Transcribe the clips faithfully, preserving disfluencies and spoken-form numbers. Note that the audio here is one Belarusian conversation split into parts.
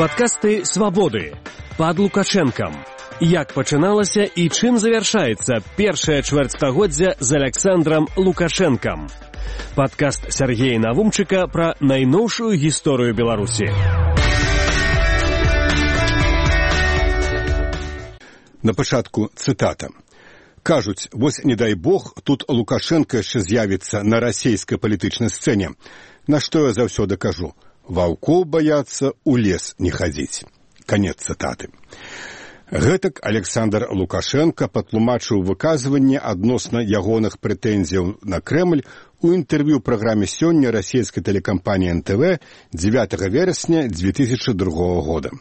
Падкасты «Свабоды» пад Лукашэнкам. Як пачыналася і чым завяршаецца першае чвэрцьстагоддзя з Аляксандрам Лукашэнкам. Падкаст Сергея Навумчыка пра найноўшую гісторыю Беларусі. На пачатку цытата. Кажуць, вось не дай бог, тут Лукашенко яшчэ з'явіцца на расійскай палітычнай сцэне. На што я заўсёды кажу? Ваўкоў баяцца, у лес не хадзіць. Канец цытаты. Гэтак Александр Лукашенко патлумачыў выказванне адносна ягоных прэтэнзіяў на Крэмль у інтэрв'ю праграме «Сёння» расійскай тэлекампаніі эн тэ вэ дзевятага верасня дзве тысячы другога года.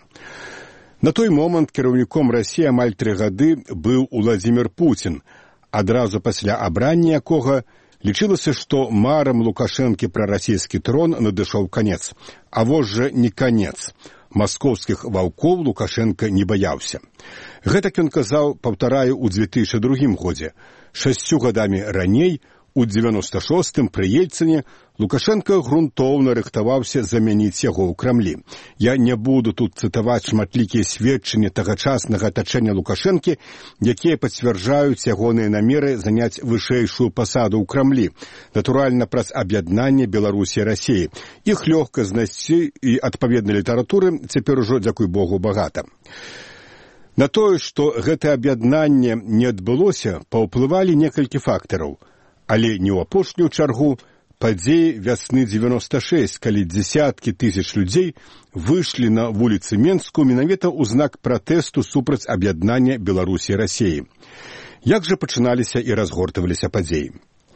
На той момант кіраўніком Расіі амаль тры гады быў Уладзімір Пуцін, адразу пасля абрання якога лічылася, што марам Лукашэнкі пра расійскі трон надышоў канец. А вось жа не канец. Маскоўскіх ваўкоў Лукашенко не баяўся. Гэтак ён казаў, паўтараю, у дзве тысячы другім годзе. Шасцю гадамі раней, у дзевяноста шостым пры Ельцыне, Лукашенко грунтоўна рыхтаваўся замяніць яго ў Крамлі. Я не буду тут цытаваць шматлікія сведчанні тагачаснага атачэння Лукашэнкі, якія пацвярджаюць ягоныя намеры заняць вышэйшую пасаду ў Крамлі, натуральна праз аб'яднанне Беларусі і Расіі. Іх лёгка знайсці і адпаведнай літаратуры цяпер ужо, дзякуй Богу, багата. На тое, што гэтае аб'яднанне не адбылося, паўплывалі некалькі фактараў. Але не ў апошнюю чаргу падзеі вясны дзевяноста шэсць, калі дзесяткі тысяч людзей выйшлі на вуліцы Менску менавіта ў знак пратэсту супраць аб'яднання Беларусі і Расіі. Як жа пачыналіся і разгортваліся падзеі?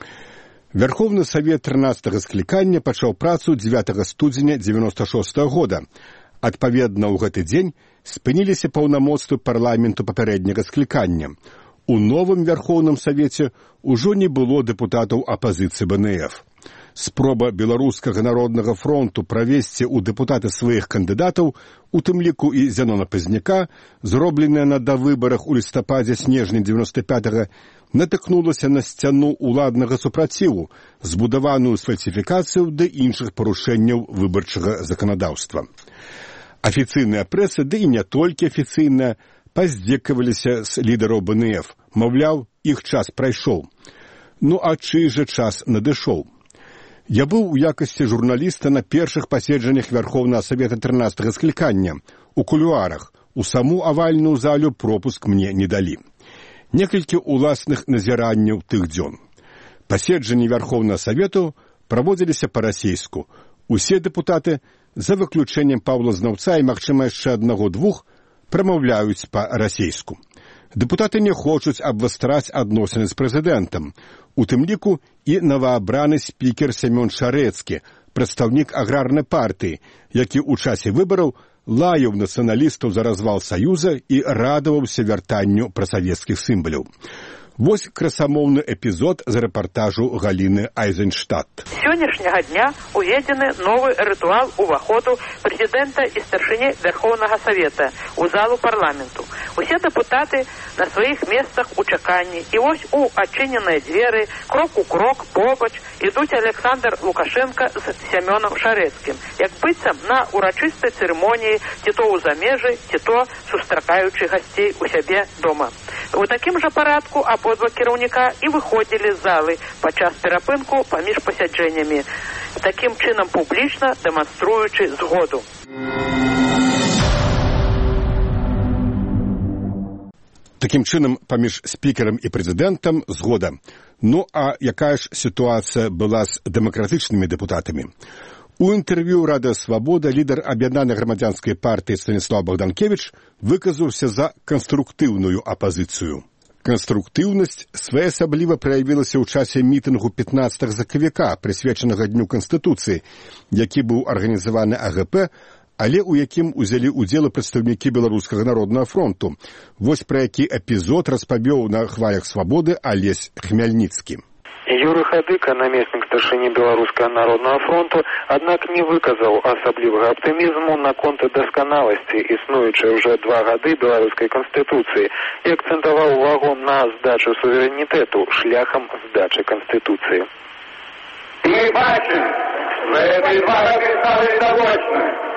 Верховны Савет трынаццатага склікання пачаў працу дзевятага студзеня дзевяноста шостага года. Адпаведна, ў гэты дзень спыніліся паўнамоцтвы парламенту папярэдняга склікання. У новым Верховным Савеце ўжо не было дэпутатаў апазіцыі бэ эн эф. Спроба Беларускага народнага фронту правесці ў дэпутаты сваіх кандыдатаў, у тым ліку і Зянона Пазняка, зробленая на давыбарах у лістападзе-снежні дзевяноста пятага, натыкнулася на сцяну ўладнага супраціву, збудаваную з фальсіфікацыяў ды іншых парушэнняў выбарчага заканадаўства. Афіцыйная прэса, ды і не толькі афіцыйная, паздзекаваліся з лідараў бэ эн эф. Маўляў, іх час прайшоў. Ну а чый жа час надышоў? Я быў у якасці журналіста на першых паседжаннях Верховнага Савета трынаццатага склікання. У кулуарах. У саму авальную залю пропуск мне не далі. Некалькі уласных назіранняў тых дзён. Паседжанні Верховнага Савету праводзіліся па-расейску. Усе дэпутаты, за выключэннем Паўла Знаўца і, магчыма, яшчэ аднаго-двух, прамаўляюць па-расейску. Дэпутаты не хочуць абвастраць адносіны з прэзідэнтам. У тым ліку і новаабраны спікер Сямён Шарэцкі, прадстаўнік аграрнай партыі, які ў часе выбараў лаяў нацыяналістаў за развал Саюза і радаваўся вяртанню прасавецкіх сімваляў. Вось красамоўны эпізод з рэпартажу Галіны Айзенштадт. З сённяшняга дня уведзены новы рытуал уваходу прэзідэнта і старшыні Верховнага Савета ў залу парламенту. Усе дэпутаты на сваіх месцах у чаканні, і вось у адчыненыя дзверы, крок у крок, побач, ідуць Александр Лукашенко з Сямёнам Шарэцкім, як быццам на урачыстай цырымоніі, ці то ў замежы, ці то сустракаючы гасцей у сябе дома. У такім жа парадку абодва кіраўніка і выходзілі з залы падчас перапынку паміж пасяджэннямі, такім чынам публічна дэманструючы згоду. Такім чынам, паміж спікерам і прэзідэнтам згода. Ну, а якая ж сітуацыя была з дэмакратычнымі дэпутатамі? У інтэрв'ю «Радыё Свабода» лідар аб'яднанай грамадзянскай партыі Станіслав Богданкевич выказаўся за канструктыўную апазіцыю. Канструктыўнасць своеасабліва праявілася ў часе мітынгу пятнаццатага сакавіка, прысвечанага Дню Канстытуцыі, які быў арганізаваны а гэ пэ, але ў якім узялі ўдзел прадстаўнікі Беларускага народнага фронту. Вось пра які эпізод распавёў на хвалях свабоды Алесь Хмяльніцкі. Юрый Хадыка, намеснік старшыні Беларускага народнага фронту, аднак не выказаў асаблівага аптымізму наконт дасканаласці існуючай уже два гады беларускай канстытуцыі і акцэнтаваў увагу на здачу суверэнітэту шляхам здачы канстытуцыі. Мы бачым, што гэтай варты стала відавочна,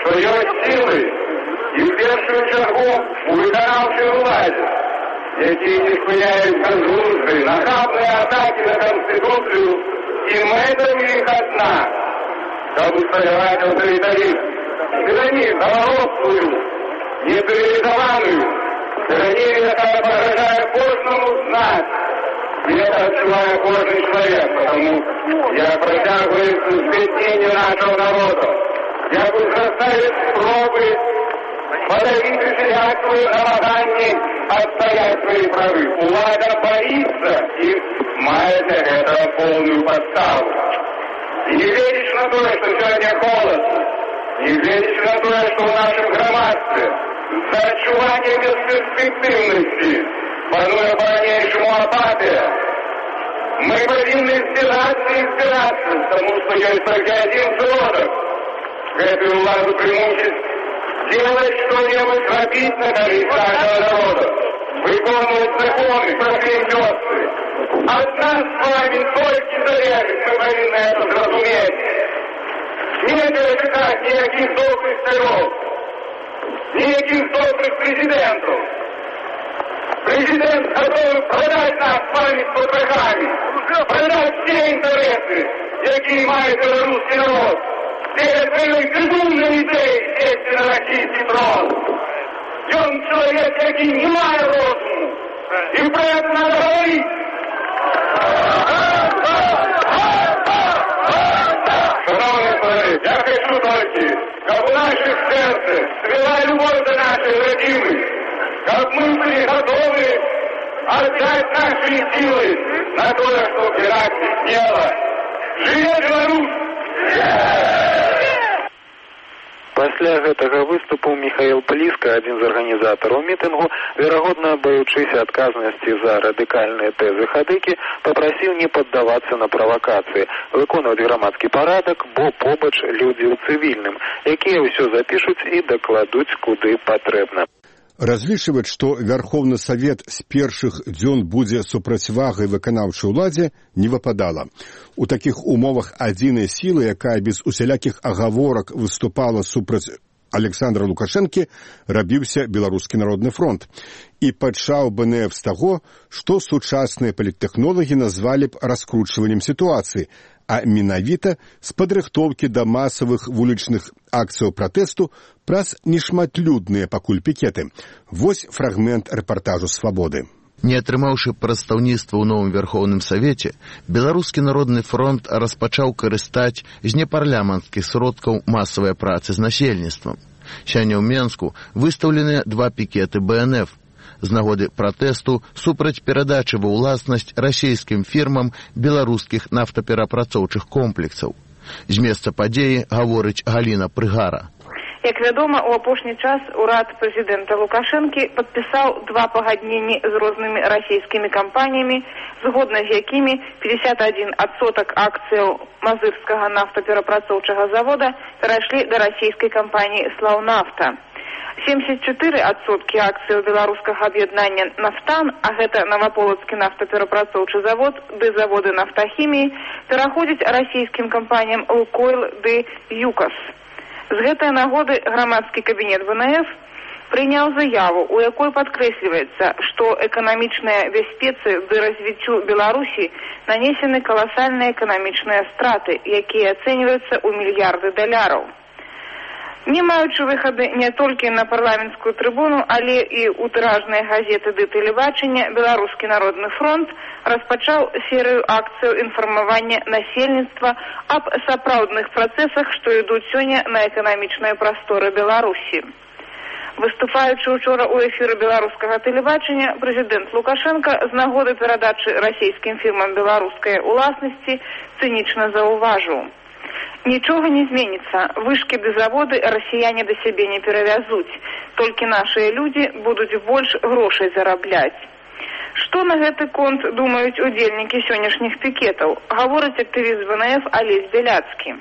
што ёсць сілы і ў першую чаргу у выканаўчай уладзе, якія не спыняюць безглуздыя, нахабныя атакі на Канстытуцыю, і мэта ў іх адна, каб усталяваць аўтарытарызм, тыранію галавоствую, нецывілізаваную, тыранію, якая пагражае кожнаму з нас. И это отчувает каждый человек, потому я протягиваюсь к сбеднению нашего народа. Я буду заставить пробы подавить свое намагание отстоять свои правы. Влада боится и мает это полную подставу. И не веришь на то, что сегодня холодно, не веришь на то, что в нашем громадстве за отчувание бесперспективности пануе полнейшему апатия. Мы повинны избираться и избираться, потому что есть только один сродок. Эту владу примусить делать что-нибудь, робить на користь нашего народа, выполнять законы, проклятёсты. От нас с вами только зависит, мы повинны это разуметь. Не перекрывать никаких добрых сыров, никаких добрых президентов. Президент готовый продать нас с вами с потрохами, продать все интересы, какие имеет белорусский народ. Перед своей безумной идеей сесть на российский трон. Он человек, який не має розуму. И про это надо говорить. Шановні колеги, я хочу тільки, щоб у наших сердцах свела любов до нашей родины, как мы были готовы отдать наши силы на то, чтобы Ирак сделала. Живе Беларусь! Пасля гэтага выступу Михаил Плиска, адзін з арганізатараў мітынгу, верагодна баючыся адказнасці за радыкальныя тэзы хадыкі, папрасіў не паддавацца на правакацыі, выконваць грамадскі парадак, бо побач людзі ў цывільным, якія ўсё запішуць і дакладуць куды патрэбна. Разлічваць, што Верховны Савет з першых дзён будзе супрацьвагай выканаўчай уладзе, не выпадала. У такіх умовах адзінай сілы, якая без усялякіх агаворак выступала супраць Александра Лукашэнкі, рабіўся Беларускі народны фронт. І пачаў бэ эн эф з таго, што сучасныя паліттэхнолагі назвалі б раскручваннем сітуацыі, а менавіта з падрыхтоўкі да масавых вулічных акцыяў пратэсту праз нешматлюдныя пакуль пікеты. Вось фрагмент рэпартажу «Свабоды». Не атрымаўшы прадстаўніцтва ў новым Верховным Савеце, Беларускі народны фронт распачаў карыстаць з непарламенцкіх сродкаў масавай працы з насельніцтвам. Сёння ў Менску выстаўленыя два пікеты бэ эн эф з нагоды пратэсту супраць перадачы ва ўласнасць расійскім фірмам беларускіх нафтаперапрацоўчых комплексаў. З месца падзеі гаворыць Галіна Прыгара. Як вядома, у апошні час урад прэзідэнта Лукашэнкі падпісаў два пагадненні з рознымі расійскімі кампаніямі, згодна з якімі пятьдесят один адсотак акцыяў мазырскага нафтаперапрацоўчага завода перайшлі да расійскай кампаніі «Слаўнафта». семьдесят четыре адсоткі акцыяў беларускага аб'яднання «Нафтан», а гэта Новополоцкі нафтаперапрацоўчы завод ды заводы нафтахіміі, пераходзяць расійскім кампаніям «Лукойл» ды «ЮКОС». З гэтай нагоды грамадскі кабінет вэ эн эф прыняў заяву, у якой падкрэсліваецца, што эканамічныя бяспецы ды развіццю Беларусі нанесены каласальныя эканамічныя страты, якія ацэньваюцца ў мільярды даляраў. Не маючы выхады не толькі на парламенцкую трыбуну, але і ў тыражныя газеты ды тэлебачання, Беларускі народны фронт распачаў серыю акцыяў інфармавання насельніцтва аб сапраўдных працэсах, што ідуць сёння на эканамічныя прасторы Беларусі. Выступаючы учора ў эфіры беларускага тэлебачання, прэзідэнт Лукашенка з нагоды перадачы расійскім фірмам беларускай уласнасці цынічна заўважыў: нічога не зменіцца, вышкі ды заводы расіяне да сябе не перавязуць, толькі нашыя людзі будуць больш грошай зарабляць. Што на гэты конт думаюць удзельнікі сённяшніх пікетаў, гаворыць актывіст вэ эн эф Алесь Беляцкі.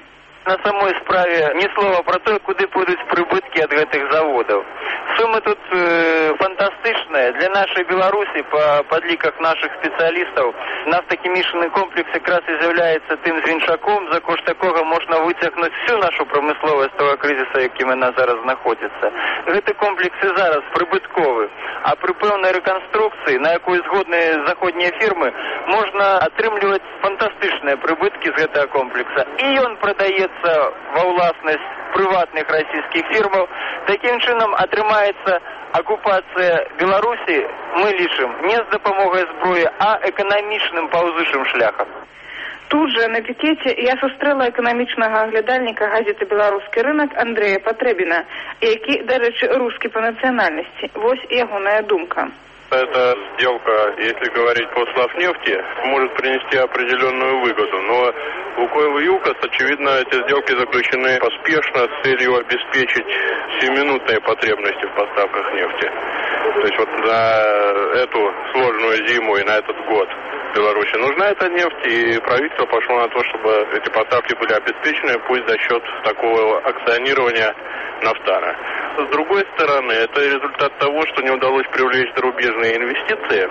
На самой справе ні слова про те, куди підуть прибутки від цих заводів. Суми тут э, фантастичні. Для нашої Білорусі, по підліках наших спеціалістів, нафтохімічний комплекс якраз і з'являється тим звінчаком, за кошт якого можна витягнути всю нашу промисловість з того кризису, яким вона зараз знаходиться. Цей комплекс і зараз прибутковий, а при певній реконструкції, на яку згодні заходні фірми, можна отримувати фантастичні прибутки з цього комплексу. І він продається во власність приватних російських фірм. Таким чином отримається окупація Білорусі, ми лишимо не з допомогою зброї, а економічним паузичним шляхом. Тут же на пікеті я зустріла економічного оглядальника газети «Білоруський ринок» Андрея Потребіна, який, до речі, русский по національності. Ось його думка. Эта сделка, если говорить по Славнефти, может принести определенную выгоду. Но Лукойл и ЮКОС, очевидно, эти сделки заключены поспешно с целью обеспечить сиюминутные потребности в поставках нефти. То есть вот на эту сложную зиму и на этот год Беларуси нужна эта нефть, и правительство пошло на то, чтобы эти поставки были обеспечены, пусть за счет такого акционирования Нафтара. С другой стороны, это результат того, что не удалось привлечь зарубежные инвестиции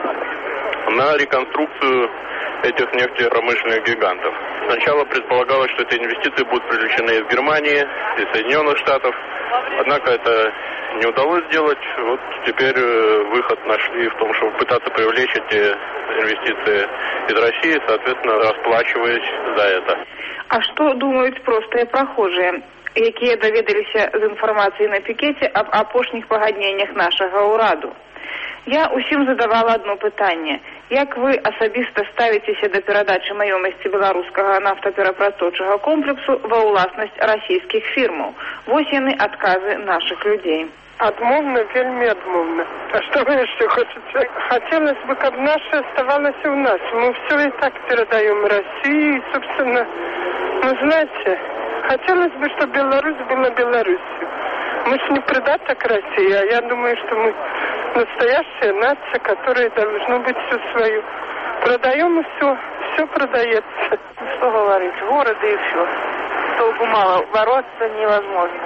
на реконструкцию этих нефтепромышленных гигантов. Сначала предполагалось, что эти инвестиции будут привлечены из Германии, из Соединенных Штатов, однако это не удалось сделать. Вот теперь выход нашли в том, чтобы пытаться привлечь эти инвестиции из России, соответственно, расплачиваясь за это. А что думают простые прохожие, якія даведаліся з інфармацыі на пікеце аб апошніх пагадненнях нашага ўраду? Я усім задавала одно пытанне. Як вы асабіста ставіцеся да перадачы маёмасці беларускага нафтаперапрацоўчага комплексу ва ўласнасць расійскіх фірмаў? Вось яны адказы нашых людзей. Адмовна, вельмі адмовна. А што вы яшчэ хочаце? Хацелось бы, каб наше оставалось у нас. Мы все и так передаем России, собственно, ну, знаете, хотелось бы, чтобы Беларусь была Беларусью. Мы же не придаток России, а я думаю, что мы настоящая нация, которая должна быть все свою. Продаем и все, все продается. Что говорить, города и все. Толку мало, бороться невозможно.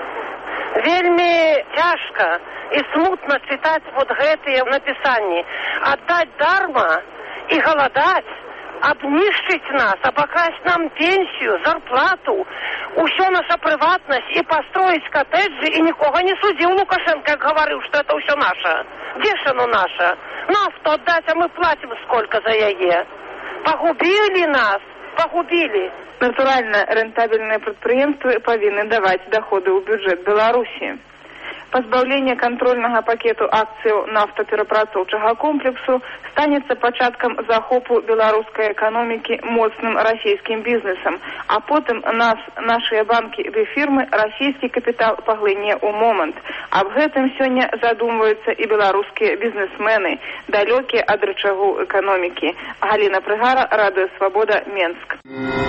Вельми тяжко и смутно читать вот гэтые написания. Отдать дарма и голодать, обнищить нас, обокрасть нам пенсию, зарплату, усё наша приватность и построить коттеджи, и никого не судил Лукашенко, как говорил, что это усё наше. Где ж оно наше? Нафту отдать, а мы платим сколько за яе. Погубили нас, погубили. Натуральна, рэнтабельныя прадпрыемствы павінны даваць доходы ў бюджэт Беларусі. Пазбаўленне кантрольнага пакету акцыяў нафтаперапрацоўчага комплексу станецца пачаткам захопу беларускай эканомікі моцным расійскім бізнесам, а потым нас, нашыя банкі ды фірмы, расійскі капітал паглыне ў момант. Аб гэтым сёння задумваюцца і беларускія бізнесмены, далёкія ад рычагу эканомікі. Галіна Прыгара, Радыё Свабода, Менск.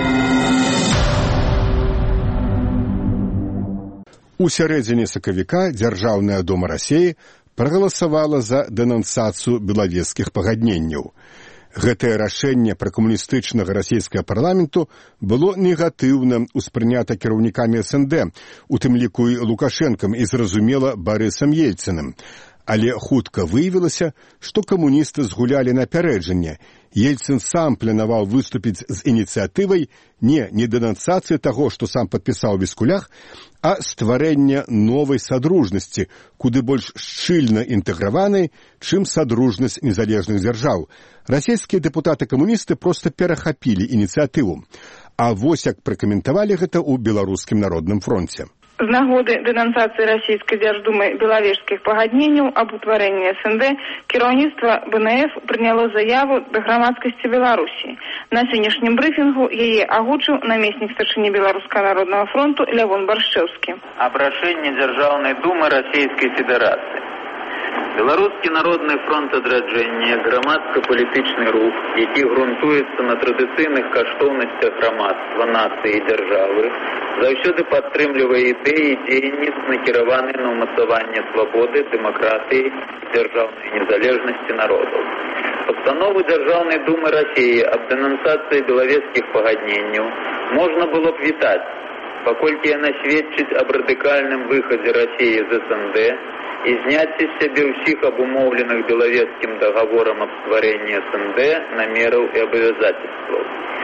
У сярэдзіне сакавіка Дзяржаўная дума Расіі прагаласавала за дэнансацыю белавежскіх пагадненняў. Гэтае рашэнне пракамуністычнага расійскага парламенту было негатыўна ўспрынята кіраўнікамі эс эн дэ, у тым ліку і Лукашэнкам і, зразумела, Барысам Ельцыным. Але хутка выявілася, што камуністы згулялі напярэджанне. Ельцын сам планаваў выступіць з ініцыятывай не не дэнансацыі таго, што сам падпісаў у Віскулях, а стварэння новай садружнасці, куды больш шчыльна інтэграванай, чым садружнасць незалежных дзяржаў. Расійскія дэпутаты-камуністы проста перахапілі ініцыятыву. А вось як пракаментавалі гэта ў Беларускім народным фронце. З нагоды дэнансацыі расійскай дзярждумы белавежскіх пагадненняў аб утварэнні эс эн дэ кіраўніцтва бэ эн эф прыняло заяву да грамадскасці Беларусі. На сённяшнім брыфінгу яе агучыў намеснік старшыні Беларускага народнага фронту Лявон Баршчэўскі. Абрашэнне Дзяржаўнай думы Расійскай Федэрацыі. Беларускі народны фронт адраджэння, грамадска-палітычны рух, які грунтуецца на традыцыйных каштоўнасцях грамадства, нацыі і дзяржавы, заўсёды падтрымлівае ідэі і дзеянні, накіраваныя на ўмацаванне свабоды, дэмакратыі і дзяржаўнай незалежнасці народаў. Пастанову Дзяржаўнай думы Расіі аб дэнансацыі белавежскіх пагадненняў можна было б вітаць, паколькі яна сведчыць аб радыкальным выхадзе Расіі з эс эн дэ і зняцці з сябе ўсіх абумоўленых Белавежскім дагаворам аб стварэнні эс эн дэ намераў і абавязательстваў.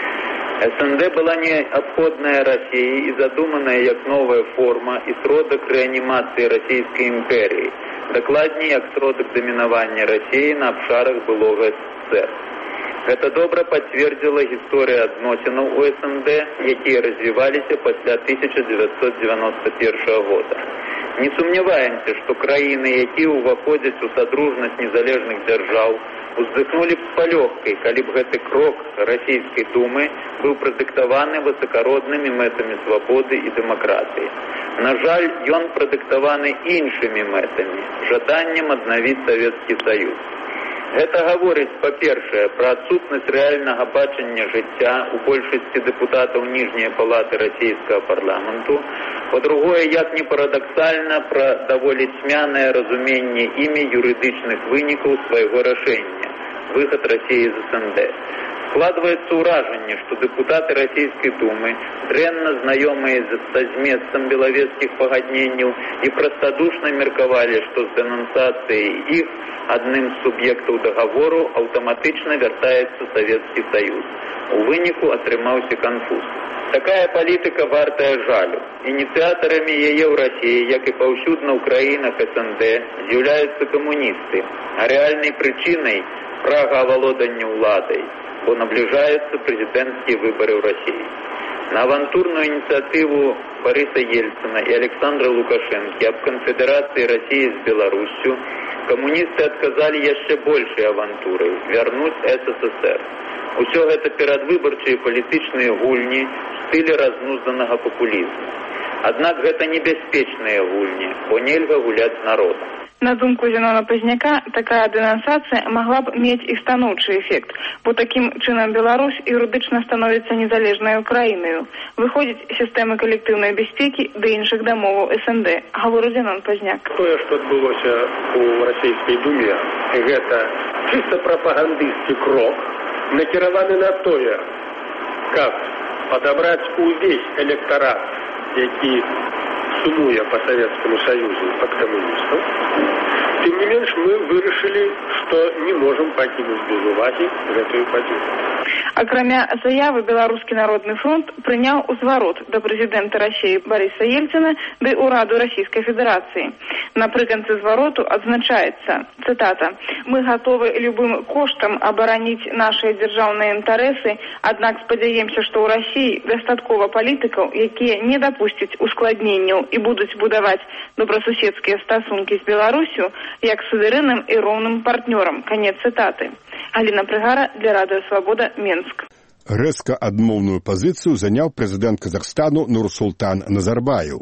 эс эн дэ была неабходная Расіі і задуманая як новая форма і сродак рэанімацыі расійскай імперіі, дакладней як сродак дамінавання Расіі на абшарах былога эс эс эс эр. Гэта добра пацвердзіла гісторыя адносінаў у эс эн дэ, якія развіваліся пасля тысяча дзевяцьсот дзевяносто першага года. Не сумняваемся, што краіны, якія ўваходзяць у садружнасць незалежных дзяржаў, уздыхнулі б з палёгкай, калі б гэты крок расійскай думы быў прадыктаваны высакароднымі мэтамі свабоды і дэмакратыі. На жаль, ён прадыктаваны іншымі мэтамі, жаданнем аднавіць Савецкі Саюз. Гэта гаворыць, па-першае, пра адсутнасць рэальнага бачання жыцця у большасці дэпутатаў ніжняй палаты расійскага парламенту, па-другое, як не парадаксальна, пра даволі цьмянае разуменне імі юрыдычных вынікаў свайго рашэння – выхад Расіі з эс эн дэ. Складваецца ўражанне, што дэпутаты расійскай думы, дрэнна знаёмыя са зместам белавежскіх пагадненняў і прастадушна меркавалі, што з дэнансацыяй іх адным з суб'ектаў дагавору аўтаматычна вяртаецца Савецкі Саюз. У выніку атрымаўся канфуз. Такая палітыка вартая жалю. Ініцыятарамі яе ў Расіі, як і паўсюдна ў краінах эс эн дэ, з'яўляюцца камуністы, а рэальнай прычынай прага авалодання ўладай, бо набліжаюцца прэзідэнцкія выбары ў Расіі. На авантурную ініцыятыву Барыса Ельцына і Александра Лукашэнкі аб канфедэрацыі Расіі з Беларусю камуністы адказалі яшчэ большай авантурай – вярнуць эс эс эс эр. Усё гэта перадвыбарчыя палітычныя гульні ў стылі разнузданага папулізму. Аднак гэта небяспечныя гульні, бо нельга гуляць з народам. На думку Зенона Пазняка, такая денонсацыя могла б мець і станоўчы эфект, бо такім чынам Беларусь юрыдычна становіцца незалежнай краінаю. Выходзіць сістэмы калектыўнай бяспекі да іншых дамоваў эс эн дэ, гаворыць Зенон Пазняк. Тое, што адбылося ў расійскай думе, гэта чыста прапагандысцкі крок, накіраваны на тое, каб падабраць увесь электарат, які сумуе по Советскому Союзу под коммунистов. Тем не менш, мы вырашылі, што не можам пакінуць без увагі гэтую падзею. Акрамя заявы, Беларускі народны фронт прыняў узварот да прэзідэнта Расіі Барыса Ельцына ды ўраду Расійскай Федэрацыі. Напрыканцы звароту адзначаецца, цытата, «Мы гатовы любым коштам абараніць нашыя дзяржаўныя інтарэсы, аднак спадзяемся, што ў Расіі дастаткова палітыкаў, якія не дапусцяць ускладненняў і будуць будаваць добрасуседскія стасункі з Беларусю як суверэнным і роўным партнёрам». Канец цытаты. Галіна Прыгара для Радыё Свабода, Менск. Рэзка адмоўную пазіцыю заняў прэзідэнт Казахстану Нурсултан Назарбаев.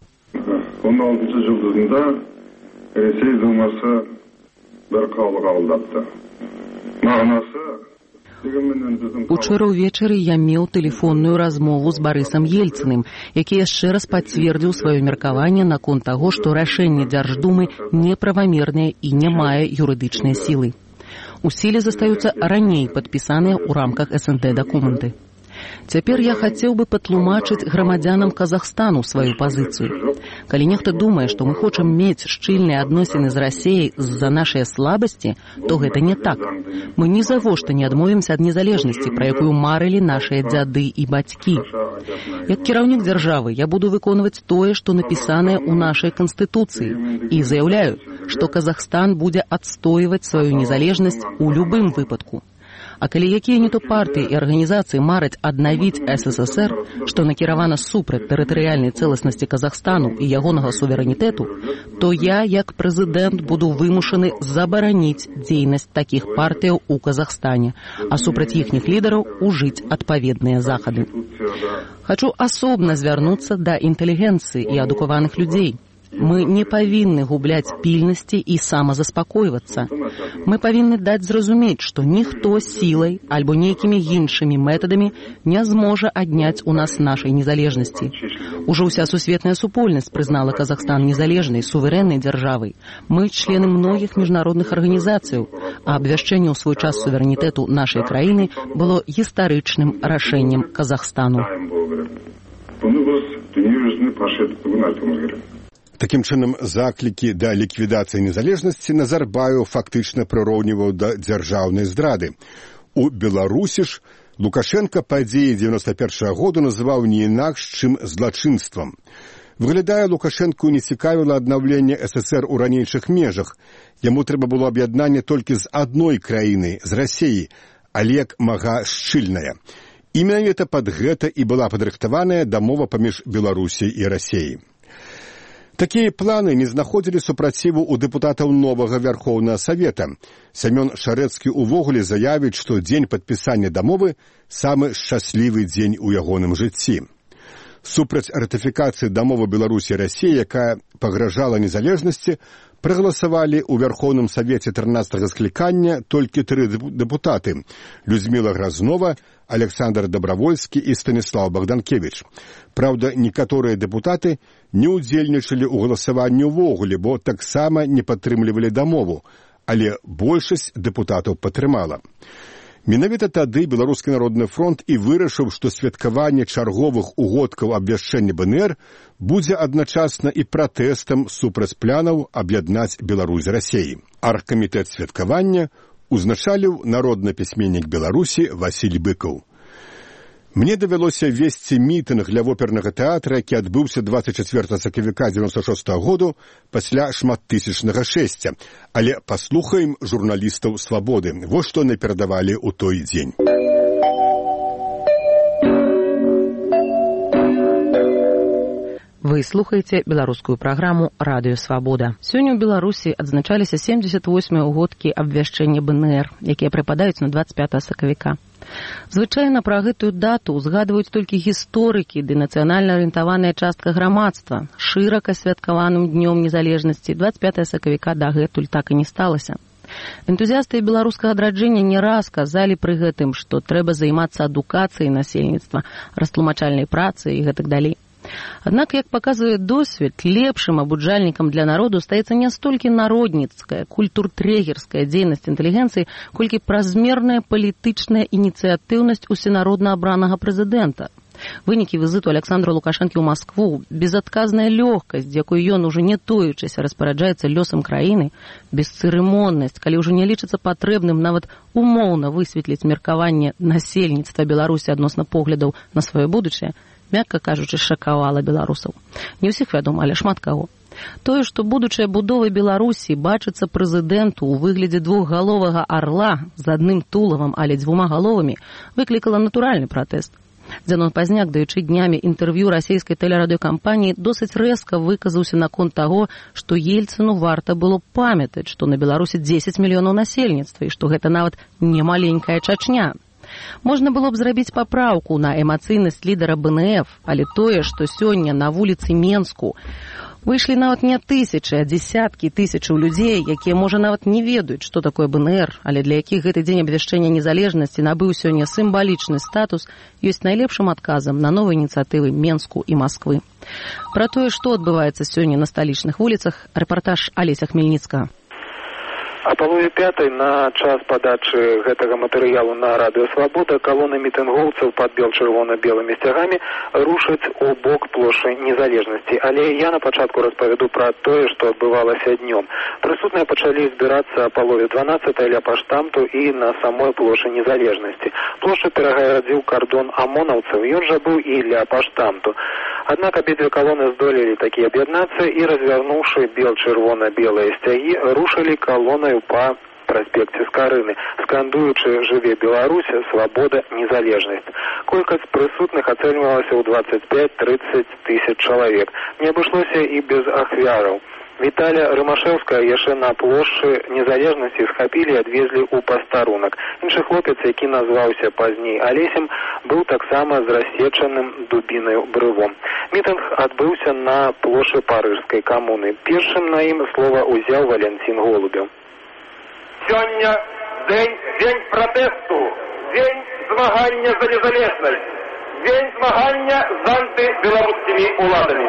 он алтынчы жылдығында Ресей Думасы бір қаулы қабылдапты. Мағынасы Учора ўвечары я меў тэлефонную размову з Барысам Ельцыным, які яшчэ раз пацвердзіў сваё меркаванне наконт таго, што рашэнне Дзярждумы неправамернае і не мае юрыдычнай сілы. У сіле застаюцца раней падпісаныя ў рамках эс эн дэ дакументы. Цяпер я хацеў бы патлумачыць грамадзянам Казахстану сваю пазіцыю. Калі нехта думае, што мы хочам мець шчыльныя адносіны з Расіяй з-за нашай слабасці, то гэта не так. Мы ні завошта не адмовімся ад незалежнасці, пра якую марылі нашыя дзяды і бацькі. Як кіраўнік дзяржавы я буду выконваць тое, што напісанае ў нашай Канстытуцыі, і заяўляю, што Казахстан будзе адстойваць сваю незалежнасць у любым выпадку. А калі якія-нібы партыі і арганізацыі мараць аднавіць эс эс эс эр, што накіравана супраць тэрытарыяльнай цэласнасці Казахстану і ягонага суверэнітэту, то я, як прэзідэнт, буду вымушаны забараніць дзейнасць такіх партыяў у Казахстане, а супраць іхніх лідараў ужыць адпаведныя захады. Хачу асобна звярнуцца да інтэлігенцыі і адукаваных людзей. Мы не павінны губляць пільнасці і самазаспакойвацца. Мы павінны даць зразумець, што ніхто сілай альбо нейкімі іншымі метадамі не зможа адняць у нас нашай незалежнасці. Ужо ўся сусветная супольнасць прызнала Казахстан незалежнай, суверэннай дзяржавай. Мы члены многіх міжнародных арганізацыяў, а абвяшчэнне ў свой час суверэнітэту нашай краіны было гістарычным рашэннем Казахстану. Денежны пашет вынатымгер. Такім чынам, заклікі да ліквідацыі незалежнасці Назарбаеў фактычна прыроўніваў да дзяржаўнай здрады. У Беларусі ж Лукашенко падзеі дзевяносто першага году называў не інакш, чым злачынствам. Выглядае, Лукашенку не цікавіла аднаўленне СССР у ранейшых межах. Яму трэба было аб'яднанне толькі з адной краіны, з Расіі, але як мага шчыльная. І менавіта пад гэта і была падрыхтаваная дамова паміж Беларусяй і Расіяй. Такія планы не знаходзілі супраціву ў дэпутатаў новага Вярхоўнага Савета. Сямён Шарэцкі увогуле заявіць, што дзень падпісання дамовы – самы шчаслівы дзень у ягоным жыцці. Супраць ратыфікацыі дамовы Беларусі і Расіі, якая пагражала незалежнасці, прагаласавалі ў Вярхоўным Савеце трынаццатага склікання толькі тры дэпутаты – Людміла Гразнова, Александр Добравольскі і Станіслав Богданкевич. Праўда, некаторыя дэпутаты не ўдзельнічалі ў галасаванні ўвогуле, бо таксама не падтрымлівалі дамову, але большасць дэпутатаў падтрымала. Менавіта тады Беларускі народны фронт і вырашыў, што святкаванне чарговых угодкаў абвяшчэння БНР будзе адначасна і пратэстам супраць планаў аб'яднаць Беларусь з Расіяй. Аргкамітэт святкавання узначаліў народны пісьменнік Беларусі Васіль Быкаў. Мне давялося весці мітынг для опернага тэатра, які адбыўся дваццаць чацвёртага сакавіка дзевяносто шостага году пасля шматтысячнага шэсця. Але паслухаем журналістаў «Свабоды». Вось што наперадавалі ў той дзень. Вы слухаеце беларускую праграму «Радыё Свабода». Сёння ў Беларусі адзначаліся семдзесят восьмыя ўгодкі абвяшчэння БНР, якія прыпадаюць на дваццаць пятага сакавіка. Звычайна пра гэтую дату узгадваюць толькі гісторыкі ды нацыянальна арыентаваная частка грамадства. Шырака святкаваным днём незалежнасці дваццаць пятага сакавіка дагэтуль так і не сталася. Энтузіасты беларускага адраджэння не раз казалі пры гэтым, што трэба займацца адукацыяй насельніцтва, растлумачальнай працай і гэтак далей. Аднак, як паказвае досвед, лепшым абуджальнікам для народу стаецца не столькі народніцкая, культуртрэгерская дзейнасць інтэлігенцыі, колькі празмерная палітычная ініцыятыўнасць усенародна абранага прэзідэнта. Вынікі візіту Александра Лукашэнкі ў Маскву, безадказная лёгкасць, якой ён ужо не тоючыся распараджаецца лёсам краіны, бесцырымоннасць, калі ўжо не лічыцца патрэбным нават умоўна высветліць меркаванне насельніцтва Беларусі адносна поглядаў на сваё будучае, мякка кажучы, шакавала беларусаў. Не ўсіх вядома, але шмат каго. Тое, што будучая будова Беларусі бачыцца прэзідэнту ў выглядзе двухгаловага арла з адным тулавам, але дзвюма галовамі, выклікала натуральны пратэст. Дзянон Пазняк, даючы днямі інтэрв'ю расійскай тэлерадыёкампаніі, досыць рэзка выказаўся наконт таго, што Ельцыну варта было памятаць, што на Беларусі дзесяць мільёнаў насельніцтва і што гэта нават не маленькая Чачня. Можна было б зрабіць папраўку на эмацыйнасць лідара БНФ, але тое, што сёння на вуліцы Менску выйшлі нават не тысячы, а дзесяткі тысячаў людзей, якія, можа, нават не ведаюць, што такое БНР, але для якіх гэты дзень абвяшчэння незалежнасці набыў сёння сімвалічны статус, ёсць найлепшым адказам на новыя ініцыятывы Менску і Масквы. Пра тое, што адбываецца сёння на сталічных вуліцах, рэпартаж Алеся Хмельніцкага. А палове пятай на час падачы гэтага матэрыялу на радыё Свабода калоны мітынгоўцаў пад бел-чырвона-белымі сцягамі рушаць у бок плошчы незалежнасці. Але я на пачатку распавяду пра тое, што адбывалася днём. Прысутныя пачалі збірацца а палове дванаццатай ля паштамту і на самой плошчы незалежнасці. Плошчу перагарадзіў кардон амонаўцаў, ён жа быў і ля паштамту. Аднак абедзве калоны здолелі такі аб'яднацца і, развярнуўшы бел-чырвона-белыя сцягі, рушылі калонай па праспекце Скарыны, скандуючы «Жыве Беларусь, свабода, незалежнасць». Колькасць прысутных ацэньвалася ў дваццаць пяць - трыццаць тысяч чалавек. Не абышлося і без ахвяраў. Віталя Рымашэўская яшчэ на плошчы незалежнасці схапілі і адвезлі ў пастарунак. Іншы хлопец, які назваўся пазней Алесем, быў таксама з рассечаным дубінай брывом. Мітынг адбыўся на плошчы Парыжскай камуны. Першым на ім слова ўзяў Валянцін Голубеў. Сёння дзень, дзень пратэсту, дзень змагання за незалежнасць, дзень змагання з антыбеларускімі уладамі.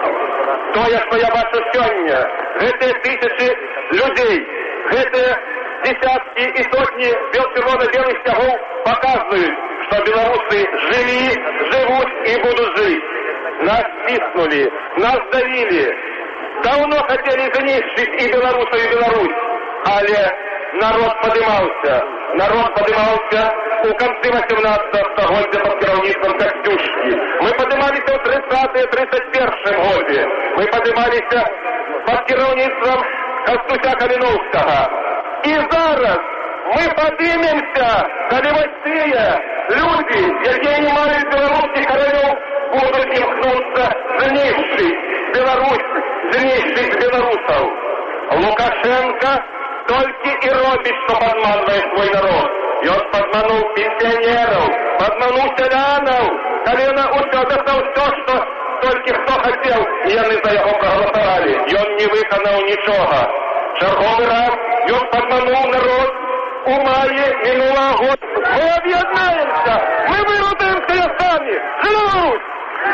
Тое, што я бачу сёння, гэтыя тысячы людзей, гэтыя десяткі і сотні бел-чырвона-белых сцягоў паказваюць, што беларусы жылі, жывуць і будуць жыць. нас стиснули, нас давили. Давно хотели знищить и Беларусь, и Беларусь. Але народ подымался. Народ подымался у конце восемнадцатого стагоддзя под кіраўніцтвам Касцюшкі. Мы подымались в тридцатым тридцать первым году. Мы подымались под кіраўніцтвам Кастуся Каліновскага. И зараз мы подымемся, коли вот те люди, якія не маюць беларускіх каранёў, будут імкнуцца знищить Беларусь, знищить белорусов. Лукашенко только и робит, что подманывает свой народ. И он подманул пенсионеров, подманул селянов, колено усё достал все, что только кто хотел, и они за его проголосовали. И он не виконав ничего. Черговый раз он подманул народ у мае минулого года. Мы объединяемся, мы вырубаемся сами. Беларусь!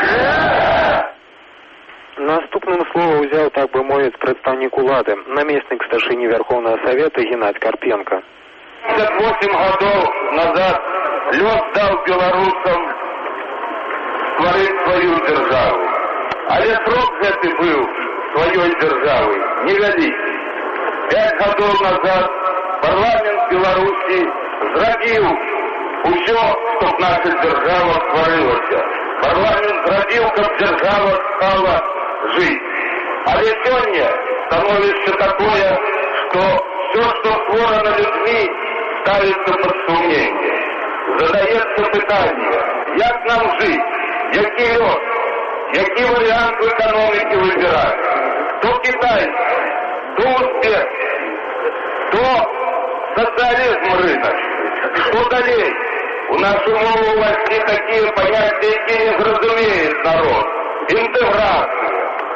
Наступным слово взял, так бы мовить, представник улады, наместник старшини Верховного Совета Геннадий Карпенко. пятьдесят восемь годов назад лед дал белорусам створить свою державу. Але срок гэты был своей державы невеликий. Пять годов назад парламент Беларуси зрабіў усё, чтоб наша держава створилась. Парламент зрабіў, каб держава стала жить. Але сегодня становится такое, что все, что створено людьми, ставится под сомнение. Задается питание, как нам жить, який лёд, який вариант в экономике выбирать. То Китай, то успех, то социализм рыночный. Что далее? У нашей мовы вошли такие понятия, які не зразумеет народ. Интеграция.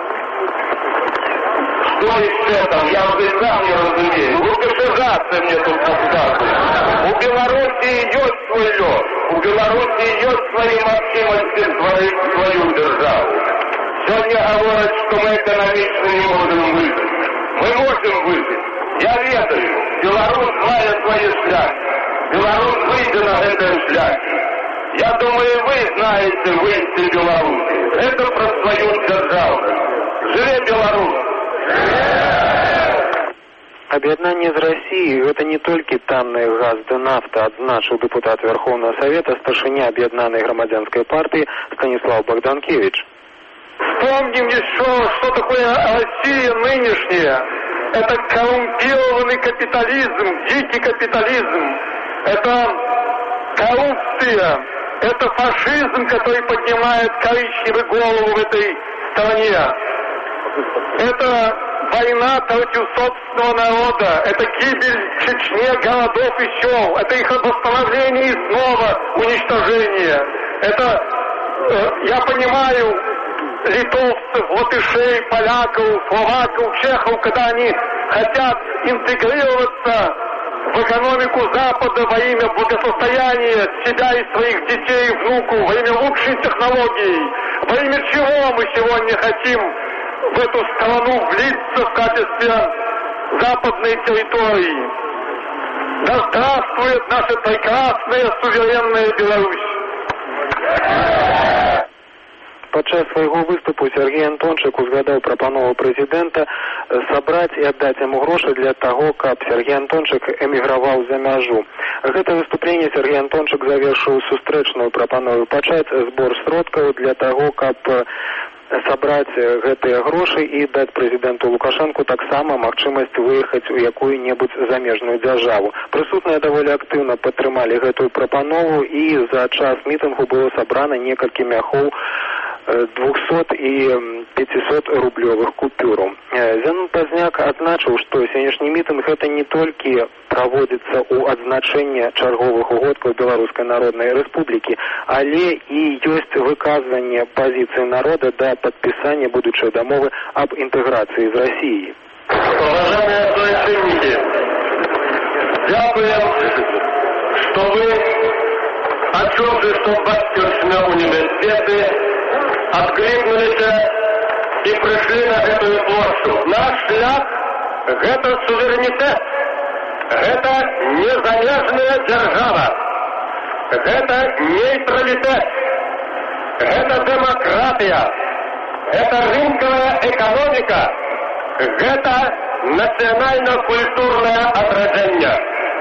Что еще там? Я уже сам не разумею. Лукашизация мне тут подсказывает. У Белоруссии есть свой лед. У Белоруссии есть свои максимости творить свою державу. Сегодня говорят, что мы экономично не можем выжить. Мы можем выжить. Я ведаю. Беларусь знает свои шляхи. Беларусь выйдет на этом шляхе. Я думаю, вы знаете выйти Беларуси. Это про свою державность. Живе Беларусь! Об'єднання з Росією – это не тільки танний газ да нафта, адзначив депутат Верховного Совета, старшиня Об'єднаної громадянської партії Станислав Богданкевич. Вспомним еще, что такое Россия нынешняя. Это коррумпированный капитализм, дикий капитализм. Это коррупция. Это фашизм, который поднимает коричневую голову в этой стране. Это война против собственного народа. Это гибель в Чечне городов и сел. Это их восстановление и снова уничтожение. Это, э, я понимаю, литовцев, латышей, поляков, словаков, чехов, когда они хотят интегрироваться в экономику Запада во имя благосостояния себя и своих детей и внуков, во имя лучшей технологий. Во имя чего мы сегодня хотим в эту страну влиться в качестве западной территории? Да здравствует наша прекрасная суверенная Беларусь! Падчас свайго выступу Сергей Антончык узгадаў прапанову прэзідэнта сабраць і аддаць яму грошы для таго, каб Сергей Антончык эміграваў за мяжу. Гэта выступленне Сергей Антончык завершыў сустрэчную прапанову пачаць збор сродкаў для таго, каб сабраць гэтыя грошы і даць прэзідэнту Лукашэнку таксама магчымасць выехаць у якую-небудзь замежную дзяржаву. Прысутныя даволі актыўна падтрымалі гэтую прапанову і за час мітынгу было сабрана некалькі мяхоў двухсот и пятисот рублевых купюраў. Зянон Пазняк адзначыў, што сённяшні мітынг гэта не толькі праводзіцца ў адзначэнне чарговых угодкаў Беларускай Народнай Рэспублікі, але і ёсць выказванне пазіцыі народа да падпісання будучай дамовы аб інтэграцыі з Расіяй. Уважаемые соотечественники, дякуем, что вы, отчётывая, что Батьківщина университеты, откликнулись и пришли на эту площадь. Наш шлях – это суверенитет, это незалежная держава, это нейтралитет, это демократия. цывілізацыя, гэта рынкавая эканоміка, гэта нацыянальна-культурнае адраджэнне.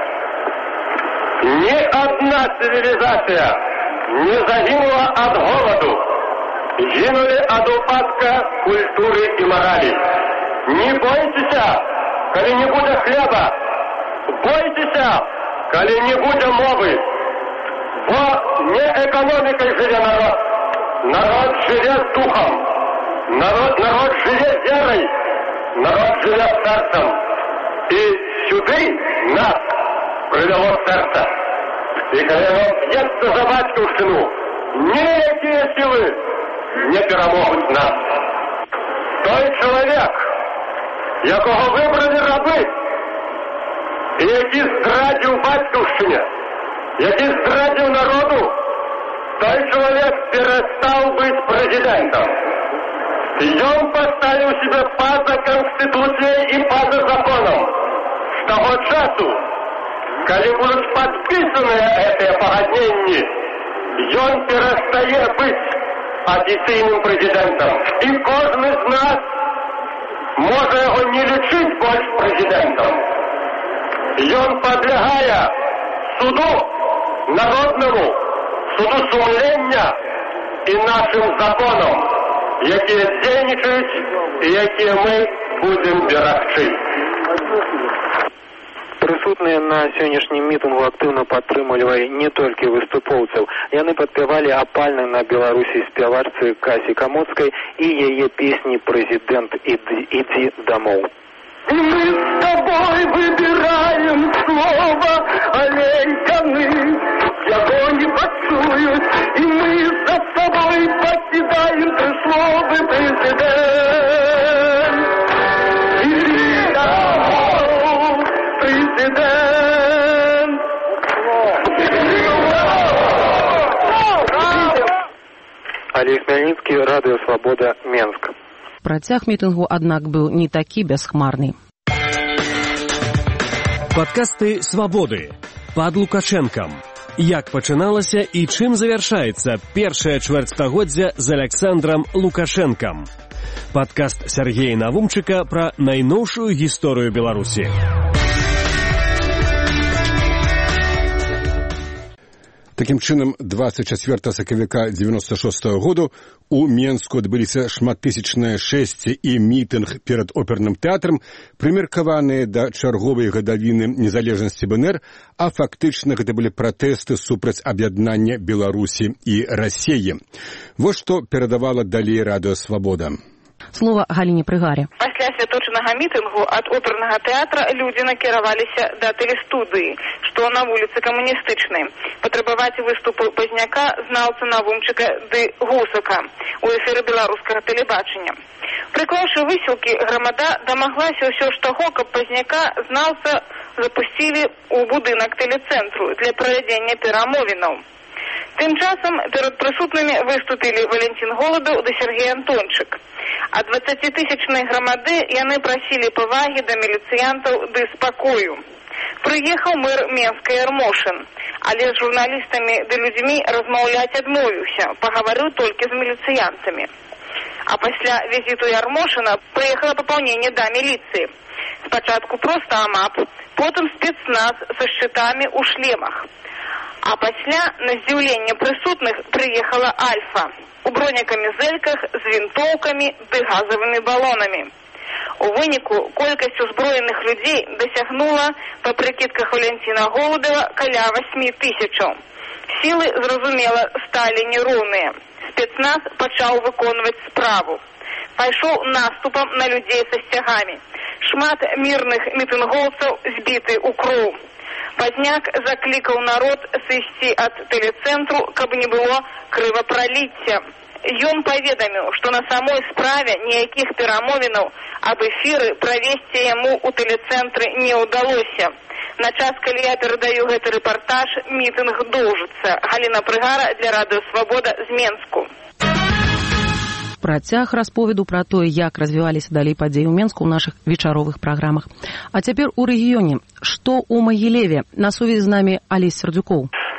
Ні одна цивілізація не загинула ад голаду. Гинули ад упадка культуры і моралі. Не бойцеся, калі не будзе хлеба. Бойцеся, калі не будзе мовы. Бо не экономикой жыве народ. Народ жыве духом. Народ, народ жыве верой. Народ жыве сердцем. І сюди нас привело серце. І коли воно б'ється за батьківщину, ніякі сили не переможуть нас. Той чоловік, якого вибрали раби, і який зрадив батьківщині, який зрадив народу, той чоловік перестав бути президентом. И он поставил себе поза Конституцией и поза законом. С того часу, когда будут подписаны эти погоднения, он перестает быть официальным президентом. И каждый из нас может его не лечить больше президентом. И он, подлегая суду народному, суду сумления и нашим законам, якія дзейнічаюць і якія мы будзем берагчы. Прысутныя на сённяшнім мітынгу актыўна падтрымлівалі не толькі выступоўцаў. Яны падпявалі апальна на беларусі спявачцы Касі Камоцкай і яе песні «Прэзідэнт, ідзі дамоў». И мы с тобой выбираем слово «Оленьканы», его не почуют, и мы за собой покидаем ты слово «Президент». Иди домой, президент. Олег Хмельницкий, Радио Свобода, Менск. Працяг мітынгу, аднак, быў не такі бясхмарны. Падкасты «Свабоды» пад Лукашэнкам. Як пачыналася і чым завяршаецца першае чвэрцьстагоддзя з Александрам Лукашэнкам. Падкаст Сергея Навумчыка пра найноўшую гісторыю Беларусі. Такім чынам, дваццаць чацвёртага сакавіка дзевяноста шостага году у Менску адбыліся шматтысячныя шэсце і мітынг перад оперным тэатрам, прымеркаваныя да чарговай гадавіны незалежнасці бэ эн эр, а фактычна гэта былі пратэсты супраць аб'яднання Беларусі і Расіі. Вось што перадавала далей Радыё Свабода. Слова Галіне Прыгаре. Пасля святочнага мітынгу ад опернага тэатра людзі накіраваліся да тэлестудыі, што на вуліцы Камуністычнай, патрабаваць выступу Пазняка, знаўца Навумчыка ды Гусака у эфіры беларускага тэлебачання. Прыклаўшы высілкі, грамада дамаглася ўсё ж таго, каб Пазняка, знаўца, запусцілі ў будынак тэлецэнтру для правядзення перамовінаў. Тым часам перад прысутнымі выступілі Валентин Голубаў ды Сергей Антончык. А дваццацітысячнай грамады яны прасілі павагі да міліцыянтаў ды спакою. Прыехаў мэр Менска Ярмошын, але з журналістамі ды людзьмі размаўляць адмовіўся, пагаварыў толькі з міліцыянтамі. А пасля візіту Ярмошына прыехала папаўненне да міліцыі. Спачатку проста АМАП, потым спецназ са шчытамі ў шлемах. А пасля на здзіўленне прысутных прыехала Альфа у бронекамізэльках з вінтоўкамі ды газавымі балонамі. У выніку колькасць узброеных людзей дасягнула, па прыкідках Валентина Голубева, каля васьмі тысячаў. Сілы, зразумела, сталі нероўныя. Спецназ пачаў выконваць справу. Пайшоў наступам на людзей са сцягамі. Шмат мірных мітынгоўцаў збіты ў кроў. Пазняк заклікаў народ сысці ад тэлецэнтру, каб не было крывапраліцця. Ён паведаміў, што на самой справе ніякіх перамовінаў аб эфіры правесці яму ў тэлецэнтры не ўдалося. На час, калі я перадаю гэты рэпартаж, мітынг доўжыцца. Галіна Прыгара для Радыё Свабода з Менску. Працяг расповеду пра тое, як развіваліся далей падзеі ў Менску ў нашых вечаровых праграмах. А цяпер у рэгіёне. Што ў Магілеве? На сувязі з намі Алесь Сердюкоў.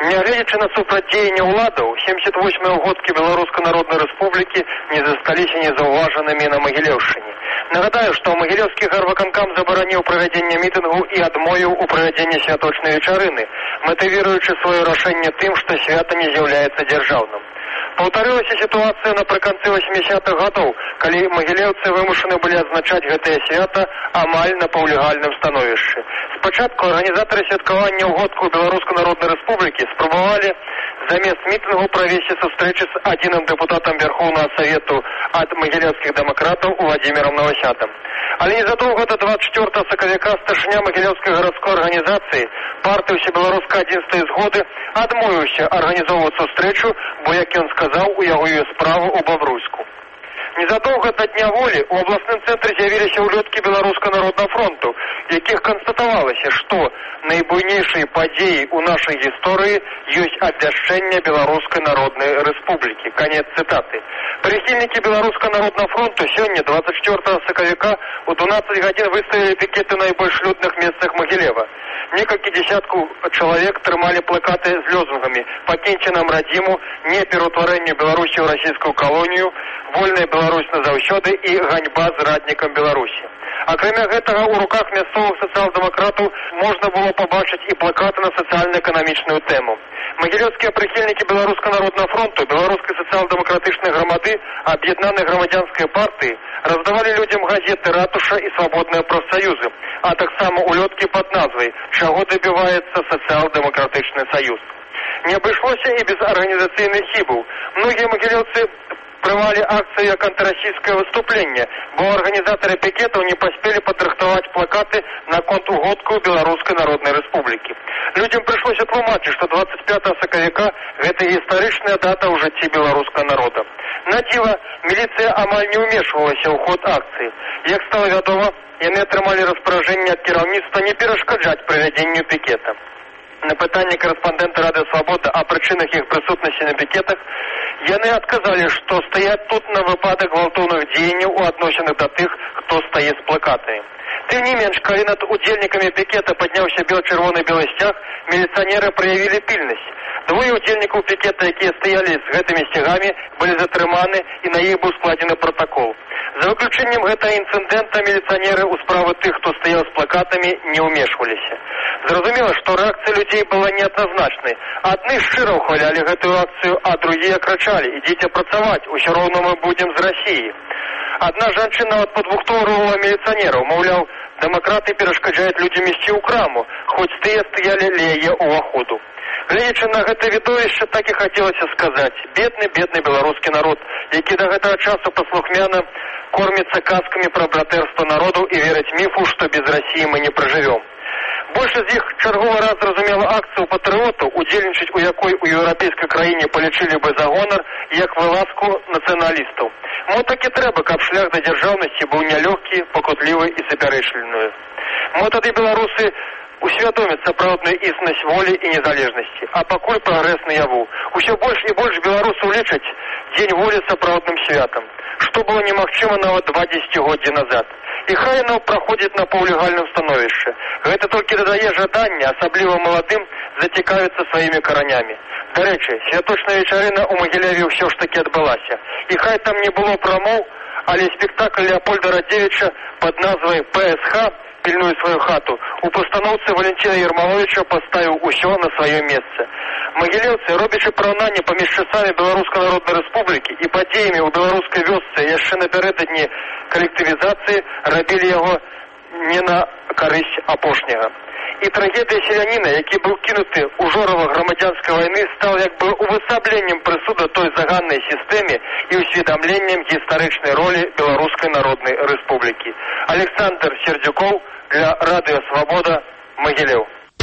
Нягледзячы на супрацьдзеянне ўладаў, семьдесят восьмыя ўгодкі Беларускай Народнай Рэспублікі не засталіся незаўважанымі на Магілёўшчыне. Нагадаю, што Магілёўскі гарвыканкам забараніў правядзенне мітынгу і адмовіў у правядзенні святочнай вечарыны, матывіруючы сваё рашэнне тым, што свята не з'яўляецца дзяржаўным. Паўтарылася сітуацыя напрыканцы восьмідзесятых гадоў, калі магілеўцы вымушаны былі адзначаць гэтае свята амаль на паўлегальным становішчы. Спачатку арганізатары святкавання ўгодку Беларускай Народнай Рэспублікі спрабавалі замест мітынгу правесці сустрэчы з адзіным дэпутатам Верхоўнага Савету ад магілеўскіх дэмакратаў Владзімірам Новасятам. Але незадоўга да двадцать четвёртага сакавіка старшыня Магілеўскай гарадской арганізацыі партыі «Усебеларускай адзінства і згоды» адмовіўся арганізоўваць сустрэчу, бо, як ён сказаў, у яго ёсць справа ў Бабруйску. Незадоўга да Дня волі ў абласным цэнтры з'явіліся ўлёткі Беларускага народнага фронту, якіх канстатавалася, што найбуйнейшай падзеяй у нашай гісторыі ёсць абвяшчэнне Беларускай Народнай Рэспублікі. Канец цытаты. Прыхільнікі Беларускага народнага фронту сёння, двадцать четвёртага сакавіка, у дванаццаць гадзін выставілі пікеты ў найбольш людных месцах Магілева. Некалькі дзесяткаў чалавек трымалі плакаты з лозунгамі «Пакіньце нам радзіму», «Не пераўтварэнню Беларусі ў расійскую калонію», «Вольная Беларусь назаўсёды» і «Ганьба зраднікам Беларусі». Акрамя гэтага, у руках мясцовых сацыял-дэмакратаў можна было пабачыць і плакаты на сацыяльна-эканамічную тэму. Магілёўскія прыхільнікі Беларускага народнага фронту, Беларускай сацыял-дэмакратычнай грамады, Аб'яднанай грамадзянскай партыі раздавалі людзям газеты «Ратуша» і «Свабодныя прафсаюзы», а таксама улёткі пад назвай «Чаго дабіваецца сацыял-дэмакратычны саюз». Не абышлося і без арганізацыйных хібаў. Многія магілёўцы прымалі акцыю як антырасійскае выступленне, бо арганізатары пікетаў не паспелі падрыхтаваць плакаты наконт угодку Беларускай Народнай Рэспублікі. Людзям прыйшлося тлумачыць, што двадцать пятага сакавіка гэта гістарычная дата ў жыцці беларускага народа. На дзіва, міліцыя амаль не ўмешвалася ў ход акцыі. Як стала вядома, яны атрымалі распараджэнне ад кіраўніцтва не перашкаджаць правядзенню пікета. На пытанне корэспандэнта Радыё Свабода о прычынах іх прысутнасці на пікетах яны адказалі, што стаяць тут на выпадак гвалтоўных дзеянняў у адносінах да тых, хто стае з плакатамі. Тым не менш, калі над удзельнікамі пікета падняўся бел-чырвоны-белы сцяг, міліцыянеры праявілі пільнасць. Двое удзельнікаў пікета, якія стаялі з гэтымі сцягамі, былі затрыманы і на іх быў складзены протакол. За выключэннем гэтага інцыдэнта міліцыянеры ў справы тых, хто стаяў з плакатамі, не ўмешваліся. Зразумела, што рэакцыя людзей была неадназначнай. Адны шчыра ўхвалялі гэтую акцыю, а другія крычалі: «Ідзіце працаваць, усё роўна мы будзем з Расіі». Адна жанчына нават падбухтоўвала міліцыянераў, маўляў, дэмакраты перашкаджаюць людзям ісці ў краму, хоць тыя стаялі ля яе ўваходу. Гледзячы на гэта відовішча, так і хацелася сказаць: бедны, бедны беларускі народ, які да гэтага часу паслухмяна корміцца казкамі пра братэрства народаў і верыць міфу, што без Расіі мы не пражывём. Большасць з іх чарговы раз зразумела акцыю патрыотаў, удзельнічаць у якой у еўрапейскай краіне палічылі бы за гонар, як вылазку нацыяналістаў. Мо так і трэба, каб шлях да дзяржаўнасці быў нялёгкі, пакутлівы і супярэчлівы. Мо тады беларусы усвядомяць сапраўдную існасць волі і незалежнасці, а пакуль прагрэс наяву. Усё больш і больш беларусаў лічаць дзень волі сапраўдным святам, што было немагчыма нават два дзесяцігоддзі назад. І хай яно праходзіць на паўлегальным становішчы. Гэта толькі дадае жаданне, асабліва маладым, зацікавіцца сваімі каранямі. Дарэчы, святочная вечарына ў Магілеве ўсё ж такі адбылася. І хай там не было прамоў, але спектакль Леапольда Радзевіча пад назвай «Пэ Эс Ха» «Пільнуй сваю хату» у пастаноўцы Валентина Ермоловича паставіў усё на сваё месца. Магілеўцы, робячы параўнанне паміж часамі Беларускай Народнай Рэспублікі і падзеямі ў беларускай вёсцы яшчэ напярэдадні калектывізацыі, рабілі яго не на карысць апошняга. І трагедыя селяніна, які быў кінуты ў жорава грамадзянскай вайны, стал як бы увасабленнем прысуда той заганнай сістэме і усведамленнем гістарычнай ролі Беларускай Народнай Рэспублікі. Александр Сердюков для Радыё Свабода, Магілеў.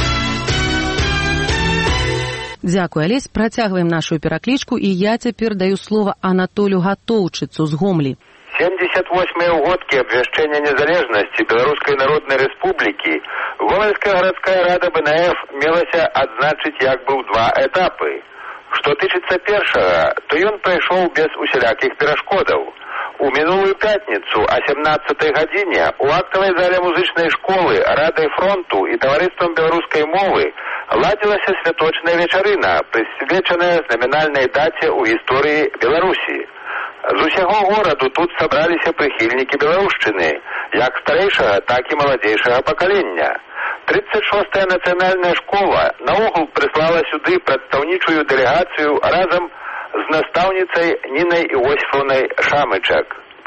Дзякуй, Алесь. Працягваем нашу пераклічку, і я цяпер даю слова Анатолю Гатоўчыцу з Гомлі. семьдесят восьмыя ўгодкі абвяшчэння незалежнасці Беларускай Народнай Рэспублікі Гомельская гарадская рада Бэ Эн Эф мелася адзначыць як бы ў два этапы. Што тычыцца першага, то ён прайшоў без усялякіх перашкодаў. У мінулую пятніцу о сямнаццатай гадзіне у актавай зале музычнай школы Радай фронту і таварыствам беларускай мовы ладзілася святочная вечарына, прысвечаная знамінальнай даце ў гісторыі Беларусі. З усяго гораду тут сабраліся прыхільнікі беларушчыны, як старэйшага, так і маладзейшага пакалення. тридцать шостая нацыянальная школа наогул прыслала сюды прадстаўнічую дэлегацыю разам з настаўніцай Нінай Іосіфаўнай Шамычак.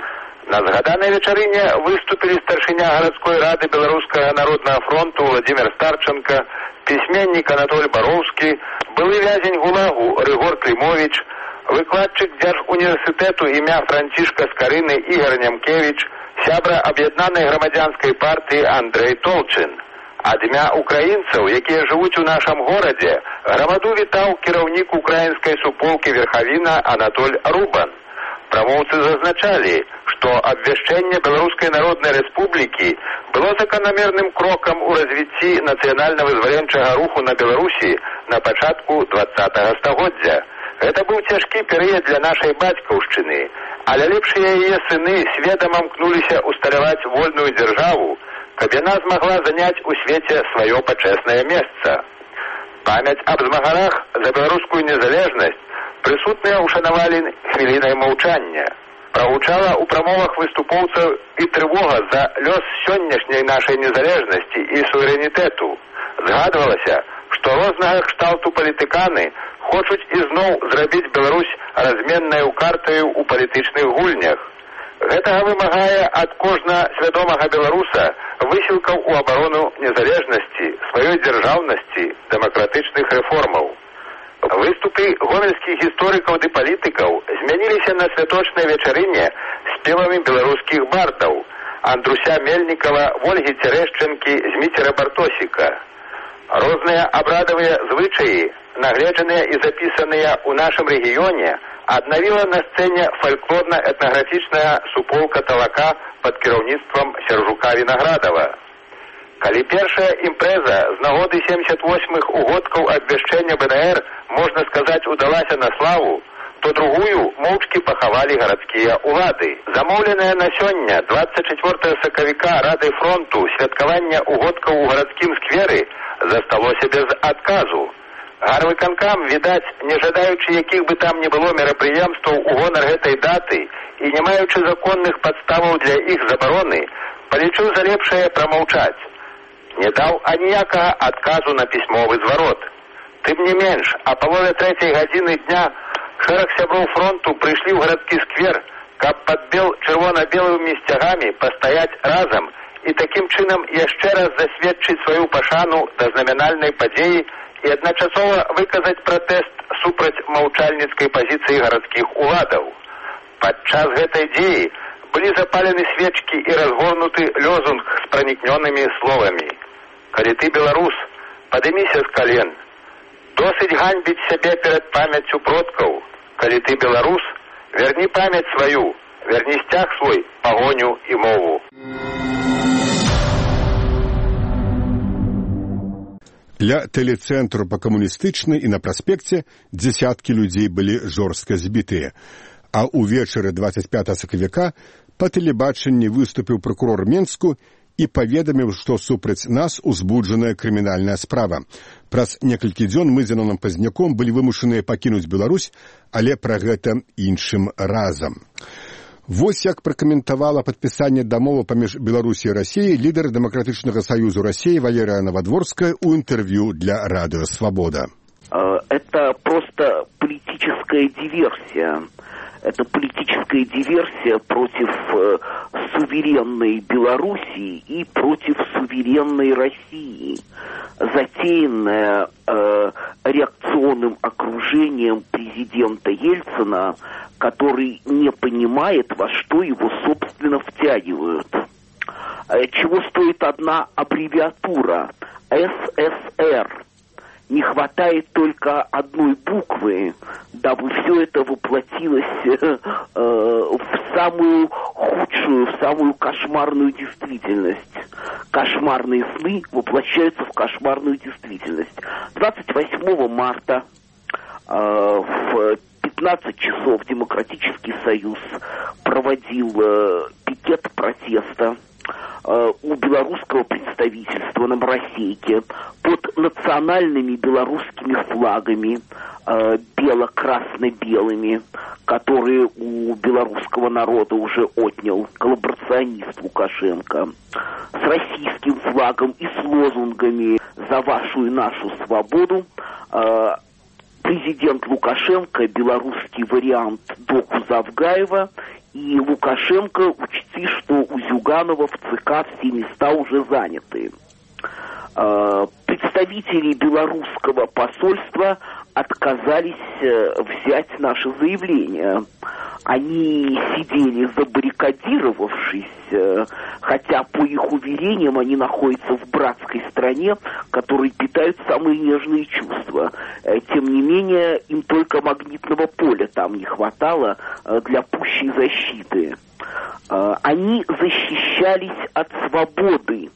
На згаданай вечарыне выступілі старшыня гарадской рады Беларускага народнага фронту Владзімир Старченко, пісьменнік Анатоль Бароўскі, былы вязень ГУЛАГу Рыгор Клімовіч, выкладчык Дзяржуніверсітэту імя Францішка Скарыны Ігор Нямкевіч, сябра аб'яднанай грамадзянскай партыі Андрэй Толчын. Ад імя украінцаў, якія жывуць у нашым горадзе, грамаду вітаў кіраўнік украінскай суполкі Верхавіна Анатоль Рубан. Прамоўцы зазначалі, што абвяшчэнне Беларускай Народнай Рэспублікі было заканамерным крокам у развіцці нацыянальна-вызваленчага руху на Беларусі на пачатку двадцатага стагоддзя. Гэта быў цяжкі перыяд для нашай бацькаўшчыны, але лепшыя яе сыны сведама мкнуліся усталяваць вольную дзяржаву, каб яна змагла заняць у свеце сваё пачэснае месца. Памяць аб змагарах за беларускую незалежнасць прысутныя ушанавалі хвілінай маўчання. Прагучала ў прамовах выступоўцаў і трывога за лёс сённяшняй нашай незалежнасці і суверэнітэту. Згадвалася, што рознага кшталту палітыканы хочуць ізноў зрабіць Беларусь разменнаю картаю ў палітычных гульнях. Гэтага вымагае ад кожна свядомага беларуса высілкаў у абарону незалежнасці, сваёй дзяржаўнасці, дэмакратычных рэформаў. Выступы гомельскіх гісторыкаў ды палітыкаў змяніліся на святочнай вечарыне спевамі беларускіх бардаў Андруся Мельнікава, Вольгі Цярэшчынкі, Зміцера Бартосіка. Розныя абрадавыя звычаі, нагледжаныя і запісаныя ў нашым рэгіёне, аднавіла на сцэне фальклорна-этнаграфічная суполка Талака пад кіраўніцтвам Сяржука Вінаградава. Калі першая імпрэза з нагоды семьдесят восьмых угодкаў абвяшчэння бэ эн ер, можна сказаць, удалася на славу, то другую моўчкі пахавалі гарадскія ўлады. Замоўленае на сёння, двадцать четвёртага сакавіка, Радай фронту святкавання угодкаў у гарадскім скверы засталося без адказу. Гарвыканкам, відаць, не жадаючы якіх бы там не было мерапрыемстваў у гонар гэтай даты і не маючы законных падставаў для іх забароны, палічыў за лепшае прамаўчаць. Не даў аніякага адказу на пісьмовы зварот. Тым не менш, а паводле трэцяй гадзіны дня шэраг сяброў фронту прыйшлі ў гарадскі сквер, каб пад бел чырвона-белымі сцягамі пастаяць разам і такім чынам яшчэ раз засведчыць сваю пашану да знамінальнай падзеі і адначасова выказаць пратэст супраць маўчальніцкай пазіцыі гарадскіх уладаў. Падчас гэтай дзеі былі запалены свечкі і разгорнуты лёзунг з пранікнёнымі словамі: «Калі ты беларус, падыміся з кален. Досыць ганьбіць сябе перад памяццю продкаў. Калі ты беларус, верні памяць сваю, верні сцяг свой, пагоню і мову». Ля тэлецэнтру па-камуністычнай і на праспекце дзесяткі людзей былі жорстка збітыя. А ўвечары двадцать пятага сакавіка па тэлебачанні выступіў пракурор Менску і паведаміў, што супраць нас узбуджаная крымінальная справа. Праз некалькі дзён мы з Янонам Пазняком былі вымушаныя пакінуць Беларусь, але пра гэта іншым разам. Вось як пракаментавала падпісанне дамовы паміж Беларусі і Расіяй лідар Дэмакратычнага саюзу Расіі Валерія Новодворская ў интервью для Радио Свобода. Это просто политическая диверсия. Это политическая диверсия против э, суверенной Белоруссии и против суверенной России, затеянная э, реакционным окружением президента Ельцина, который не понимает, во что его, собственно, втягивают. Чего стоит одна аббревиатура эс эс эр? Не хватает только одной буквы, дабы все это воплотилось э, в самую худшую, в самую кошмарную действительность. Кошмарные сны воплощаются в кошмарную действительность. двадцать восьмого марта э, в пятнадцать часов Демократический союз проводил э, пикет протеста у белорусского представительства на Моросейке под национальными белорусскими флагами, бело-красно-белыми, которые у белорусского народа уже отнял коллаборационист Лукашенко, с российским флагом и с лозунгами «За вашу и нашу свободу», президент Лукашенко, белорусский вариант Доку Завгаева, и Лукашенко, учти, что у Зюганова в ЦК все места уже заняты. Представители белорусского посольства отказались взять наше заявление. Они сидели забаррикадировавшись, хотя, по их уверениям, они находятся в братской стране, которой питают самые нежные чувства. Тем не менее, им только магнитного поля там не хватало для пущей защиты. Они защищались от свободы,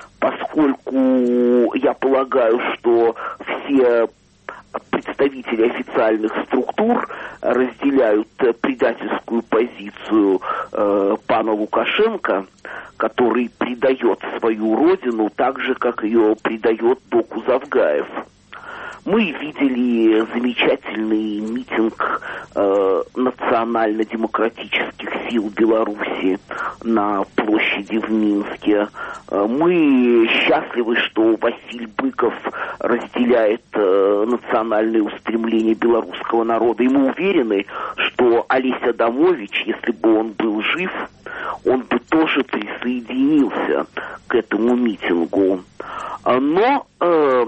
поскольку я полагаю, что все представители официальных структур разделяют предательскую позицию э, пана Лукашенко, который предает свою родину так же, как ее предает Доку Завгаев. Мы видели замечательный митинг э, национально-демократических сил Беларуси на площади в Минске. Э, мы счастливы, что Василий Быков разделяет э, национальные устремления белорусского народа. И мы уверены, что Олесь Адамович, если бы он был жив, он бы тоже присоединился к этому митингу. Но э,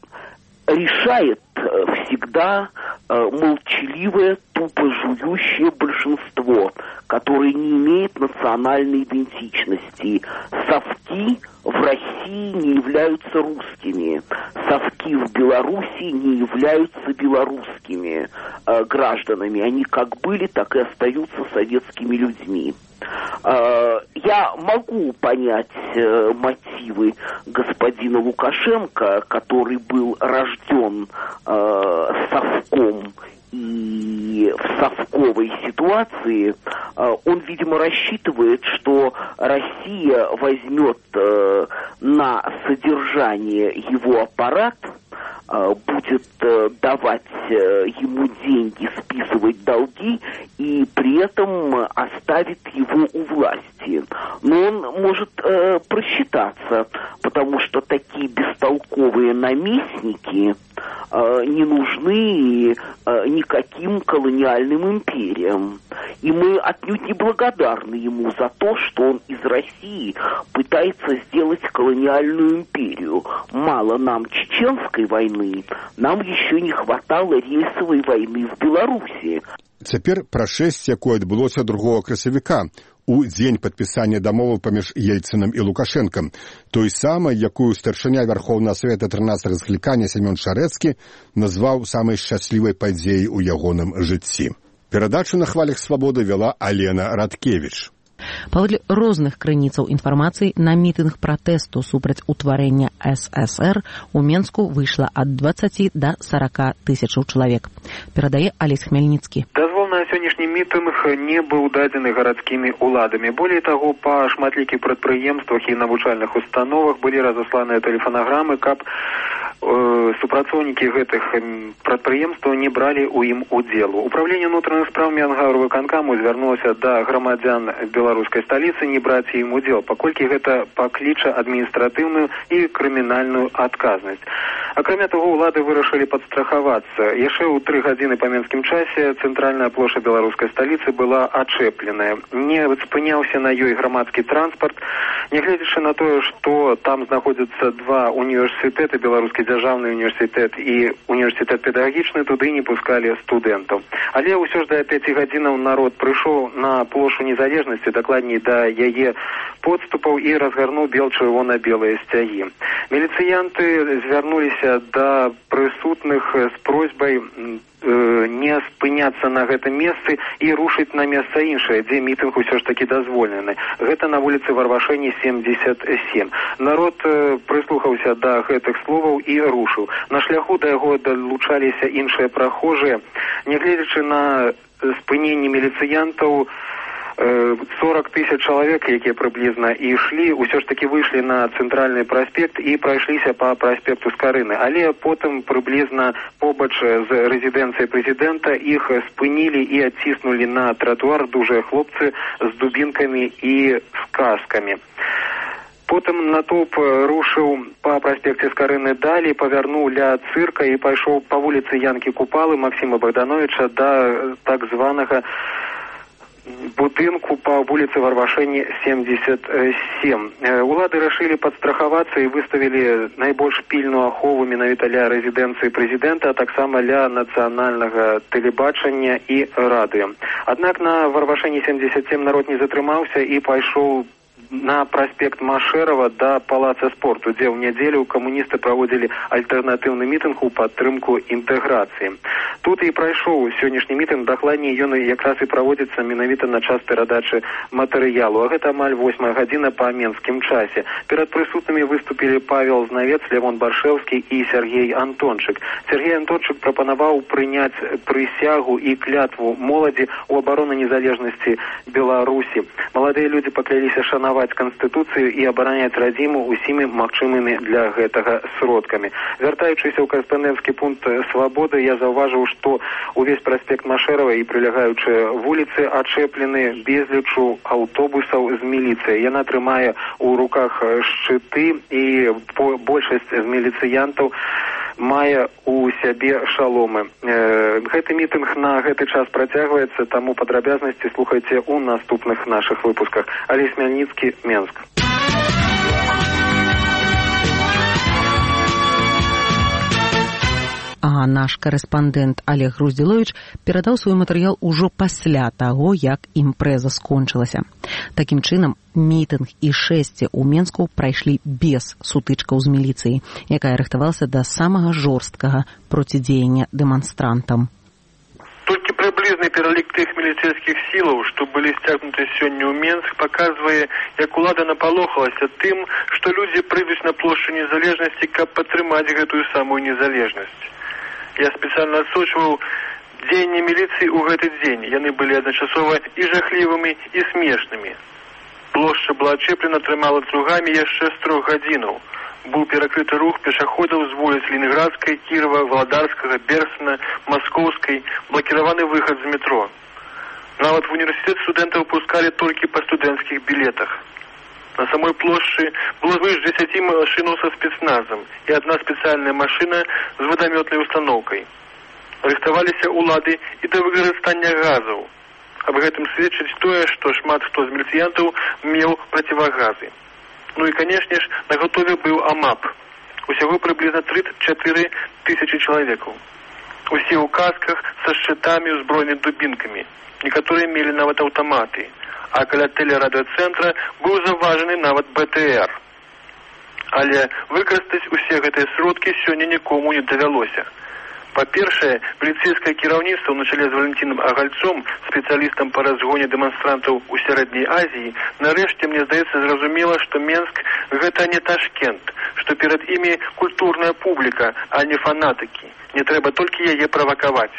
решает всегда э, молчаливое, тупо жующее большинство, которое не имеет национальной идентичности. Совки в России не являются русскими. Совки в Беларуси не являются белорусскими э, гражданами. Они как были, так и остаются советскими людьми. Э, я могу понять э, мотивы господина Лукашенко, который был рожден э, совком и в совковой ситуации. Э, он, видимо, рассчитывает, что Россия возьмет э, на содержание его аппарат, будет давать ему деньги, списывать долги и при этом оставит его у власти. Но он может э, просчитаться, потому что такие бестолковые наместники э, не нужны э, никаким колониальным империям. И мы отнюдь не благодарны ему за то, что он из России пытается сделать колониальную империю. Мало нам чеченской войны, нам еще не хватало рейсовой войны в Беларуси. Цяпер пра шэсць, якое адбылося другога красавіка, у дзень падпісання дамовы паміж Ельцынам і Лукашэнкам, той самай, якую старшыня Вярхоўнага Савета трынаццатага склікання Семён Шарэцкі назваў самай шчаслівай падзеяй у ягоным жыцці. Перадачу на хвалях свабоды вяла Алена Радкевіч. Паводле розных крыніцаў інфармацыі, на мітынг пратэсту супраць утварэння эс эс ер у Менску выйшла ад дваццаці да сарака тысячаў чалавек. Перадае Алесь Хмельніцкі. Дазвол на сённяшні мітынг не быў дадзены гарадскімі ўладамі. Болей таго, па шматлікіх прадпрыемствах і навучальных установах былі разасланыя тэлефанаграмы, каб э, супрацоўнікі гэтых прадпрыемстваў не бралі ў ім удзелу. Управленне ўнутраных спраў Менгарвыканкаму звярнулася да грамадзян беларускай сталіцы не браць ім удзел, паколькі гэта пакліча адміністратыўную і крымінальную адказнасць. Акрамя таго, улады вырашылі падстрахавацца. Яшчэ ў тры гадзіны па менскім часе цэнтральная плошча беларускай сталіцы была ачэпленая. Не спыняўся на ёй грамадскі транспарт, нягледзячы на тое, што там знаходзяцца два універсітэты, беларускі дзяржаўны універсітэт і універсітэт педагагічны, туды не пускалі студэнтаў. Але ўсё ж да пяці гадзінаў народ прыйшоў на плошчу незалежнасці, дакладней да яе подступаў і разгарнуў бел-чырвона-белыя сцягі. Міліцыянты звярнуліся да прысутных з просьбай э, не спыняцца на гэтым месцы і рушыць на месца іншае, дзе мітынг усё ж такі дазволены. Гэта на вуліцы Варвашэні семьдесят семь. Народ э, прыслухаўся да гэтых словаў і рушыў. На шляху да яго далучаліся іншыя прахожыя. Нягледзячы на спыненне міліцыянтаў, сорок тысяч чалавек, якія прыблізна і ішлі, ўсё ж такі выйшлі на цэнтральны праспект і прайшліся па праспекту Скарыны. Але потым прыблізна побач з рэзідэнцыяй прэзідэнта іх спынілі і адціснулі на тратуар дужыя хлопцы з дубінкамі і з каскамі. Потым натоўп рушыў па праспекце Скарыны далей, павярнуў ля цырка і пайшоў па вуліцы Янкі Купалы Максіма Богдановича да так званага будынку па вуліцы Варвашэні семьдесят семь. Улады рашылі падстрахавацца і выставілі найбольш пільную ахову менавіта ля рэзідэнцыі прэзідэнта, а таксама ля нацыянальнага тэлебачання і радыё. Аднак на Варвашэні семьдесят семь народ не затрымаўся і пайшоў на праспект Машэрава да палаца спорту, дзе ў нядзелю камуністы праводзілі альтэрнатыўны мітынг у падтрымку інтэграцыі. Тут і прайшоў сённяшні мітынг, дакладней ён якраз і праводзіцца менавіта на час перадачы матэрыялу, а гэта амаль восьмая гадзіна па менскім часе. Перад прысутнымі выступілі Павел Знавец, Левон Баршэўскі і Сергей Антончык. Сергей Антончык прапанаваў прыняць прысягу і клятву моладзі ў абароны незалежнасці Беларусі. Маладыя людзі пакляліся шанаваць Канстытуцыю і абараняць радзіму усімі магчымымі для гэтага сродкамі. Вяртаючыся ў карэспандэнцкі пункт Свабоды, я заўважыў, што увесь праспект Машэрава і прылягаючыя вуліцы ачэплены безлічу аўтобусаў з міліцыяй. Яна трымае ў руках шчыты і большасць з міліцыянтаў мае у сябе шаломы. Гэты мітынг на гэты час працягваецца, таму падрабязнасці слухайце ў наступных нашых выпусках. Алесь Хмельніцкі, Менск. А наш карэспандэнт Олег Груздзіловіч перадаў свой матэрыял ужо пасля таго, як імпрэза скончылася. Такім чынам, мітынг і шэсце ў Менску прайшлі без сутычкаў з міліцыяй, якая рыхтавалася да самага жорсткага процідзеяння дэманстрантам. Толькі прыблізны пералік тых міліцэйскіх сілаў, што былі сцягнуты сёння ў Менск, паказвае, як улада напалохалася тым, што людзі прыйдуць на плошчу незалежнасці, каб падтрымаць гэтую самую незалежнасць. Я спецыяльна адсочваў дзеянні міліцыі ў гэты дзень. Яны былі адначасова і жахлівымі, і смешнымі. Плошча была ачэплена трыма ланцугамі яшчэ з трох гадзінаў. Быў перакрыты рух пешаходаў з вуліц Ленінградскай, Кірова, Валадарскага, Берсена, Маскоўскай, блакіраваны выхад з метро. Нават в універсітэт студэнтаў пускалі толькі па студэнцкіх білетах. На самой плошчы было звыш дзесяці машынаў са спецназам і адна спецыяльная машына з вадамётнай установкай. Рыхтаваліся ўлады і да выкарыстання газаў. Аб гэтым сведчыць тое, што шмат хто з міліцыянтаў меў процівагазы. Ну і, канешне ж, на готове быў АМАП. Усяго прыблізна тридцать четыре тысячи чалавекаў. Усе ў касках са шчытамі, узброенымі дубінкамі. Некаторыя мелі нават аўтаматы. А каля тэлерадыёцэнтра быў заўважаны нават бэ тэ эр. Але выкарыстаць усе гэтыя сродкі сёння нікому не давялося. Па-першае, міліцэйскае кіраўніцтва на чале з Валентином Агальцом, спецыялістам па разгоне дэманстрантаў у Сярэдняй Азіі, нарэшце, мне здаецца, зразумела, што Менск – гэта не Ташкент, што перад імі культурная публіка, а не фанатыкі. Не трэба толькі яе правакаваць.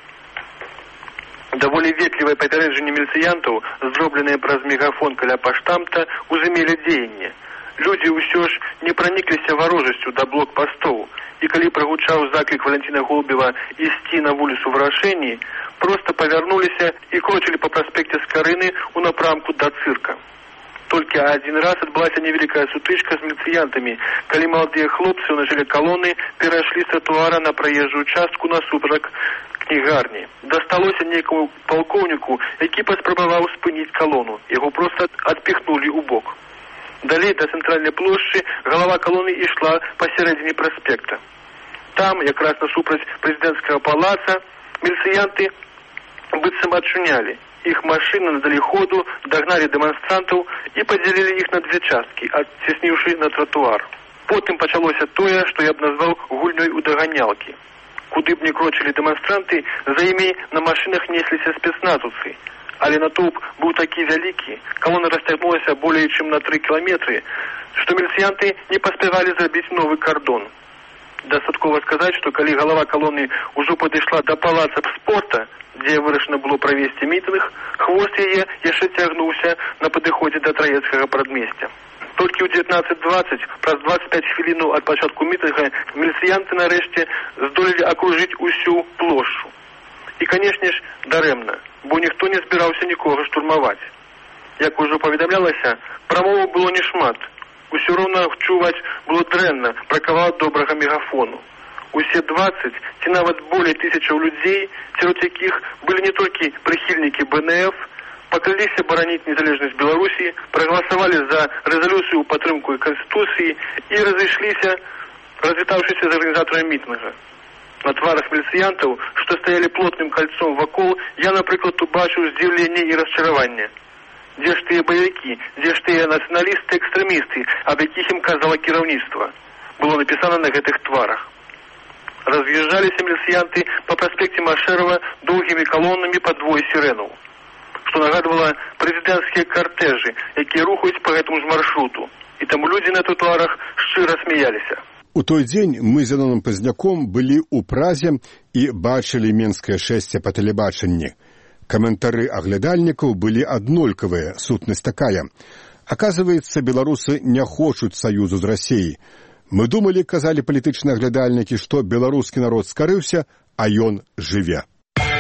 Даволі ветлівае папярэджанне міліцыянтаў, зробленае праз мегафон каля паштамта, узымелі дзеянне. Людзі ўсё ж не пранікліся варожасцю да блокпастоў, і калі прагучаў заклік Валентина Голубева ісці на вуліцу Варашэні, проста павярнуліся і крочылі па праспекце Скарыны ў напрамку да цырка. Толькі адзін раз адбылася невялікая сутычка з міліцыянтамі, калі маладыя хлопцы на чале калоны перайшлі з тратуара на праезжую частку насуперак кнігарні. Дасталося нейкаму палкоўніку, які паспрабаваў спыніць калону. Яго проста адпіхнулі ў бок. Далей да цэнтральнай плошчы галава калоны ішла пасярэдзіне праспекта. Там, якраз насупраць прэзідэнцкага палаца, міліцыянты быццам адчынялі. Іх машыны надалі ходу, дагналі дэманстрантаў і падзялілі іх на дзве часткі, адцесніўшы на тратуар. Потым пачалося тое, што я б назваў гульнёй у даганялкі. Куды б не крочылі дэманстранты, за імі на машынах несліся спецназаўцы. Але натоўп быў такі вялікі, калона расцягнулася болей чым на тры кіламетры, што міліцыянты не паспявалі зрабіць новы кардон. Дастаткова сказаць, што калі галава калоны ўжо падышла да палаца спорта, дзе вырашана было правесці мітынг, хвост яе яшчэ цягнуўся на падыходзе да Траецкага прадмесця. Толькі ў дзевятнаццаць дваццаць, праз дваццаць пяць хвілінаў ад пачатку мітынга, міліцыянты нарэшце здолелі акружыць усю плошчу. І, канешне ж, дарэмна, бо ніхто не збіраўся нікога штурмаваць. Як ужо паведамлялася, прамоваў было не шмат. Усё роўна чуваць было дрэнна, бракавала добрага мегафону. Усе дваццаць ці нават болей тысячаў людзей, сярод якіх былі не толькі прыхільнікі бэ эн эф, пакляліся бараніць незалежнасць Беларусі, прагаласавалі за рэзалюцыю ў падтрымку Канстытуцыі і разышліся, развітаўшыся з арганізатарамі мітынга. На тварах міліцыянтаў, што стаялі плотным кальцом вакол, я, напрыклад, убачыў здзіўленне і расчараванне. Дзе ж тыя баякі, дзе ж тыя нацыяналісты-экстрэмісты, аб якіх ім казала кіраўніцтва? Было напісана на гэтых тварах. Раз'язджаліся міліцыянты па праспекце Машэрава доўгімі калонамі па двое сірэнаў, што нагадвала прэзідэнцкія картэжы, якія рухаюць па гэтаму ж маршруту. І таму людзі на тротуарах шчыра смяяліся. У той дзень мы з Янонам Пазняком былі ў Празе і бачылі менскае шэсце па тэлебачанні. Каментары аглядальнікаў былі аднолькавыя, сутнасць такая. Аказваецца, беларусы не хочуць саюзу з Расіяй. Мы думалі, казалі палітычныя аглядальнікі, што беларускі народ скарыўся, а ён жыве.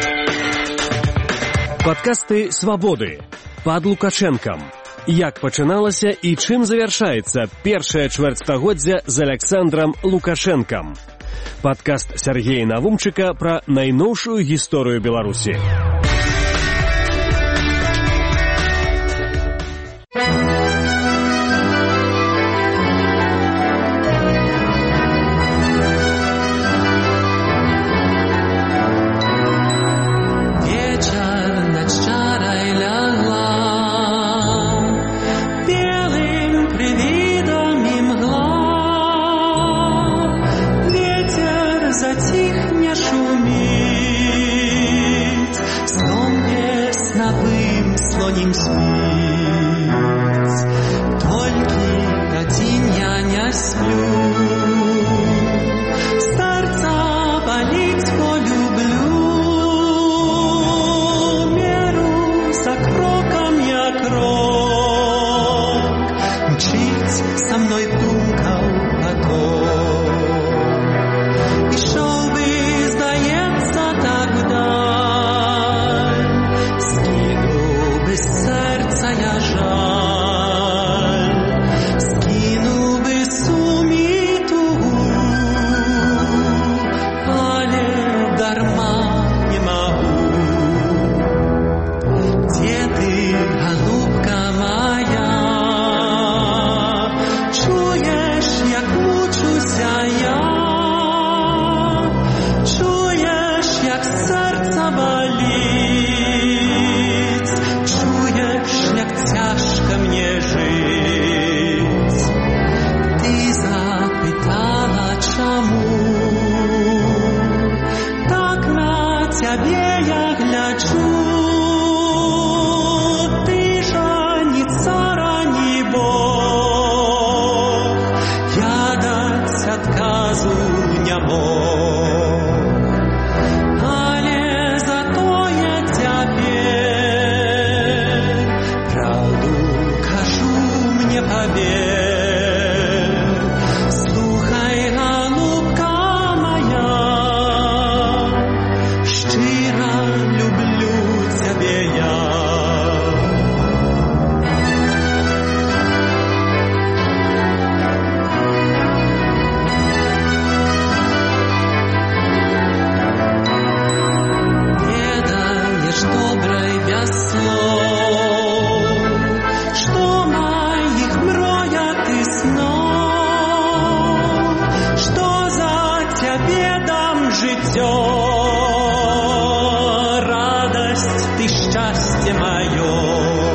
Падкасты «Свабоды» пад Лукашэнкам. Як пачыналася і чым завяршаецца першае чвэрцьстагоддзя з Аляксандрам Лукашэнкам. Падкаст Сяргея Навумчыка пра найноўшую гісторыю Беларусі. Слонім спіць, толькі адзін я не сплю. Сэрца баліць, бо люблю. Меру за крокам я крок, мчыць са мной думкаў поток. Ішоў бы, здаецца, так даль, сердца я жаль, скинул бы сумиту, але дарма не могу. Где ты, голубка моя, чуешь, як мучуся я, чуешь, як сердце болит, як цяжка мне жыць. Ты запытала, чаму так на цябе я гляджу. Ты жа ні цара, ні Бог, я даць адказу не мог. Але затое цяпер правду кажу, мне павер. Слухай, голубка моя, шчыра люблю цябе я. Ведаеш добрай без слов, што маіх мроях і снов, што за цябе дам жыццё, радасць ты, шчасце маё.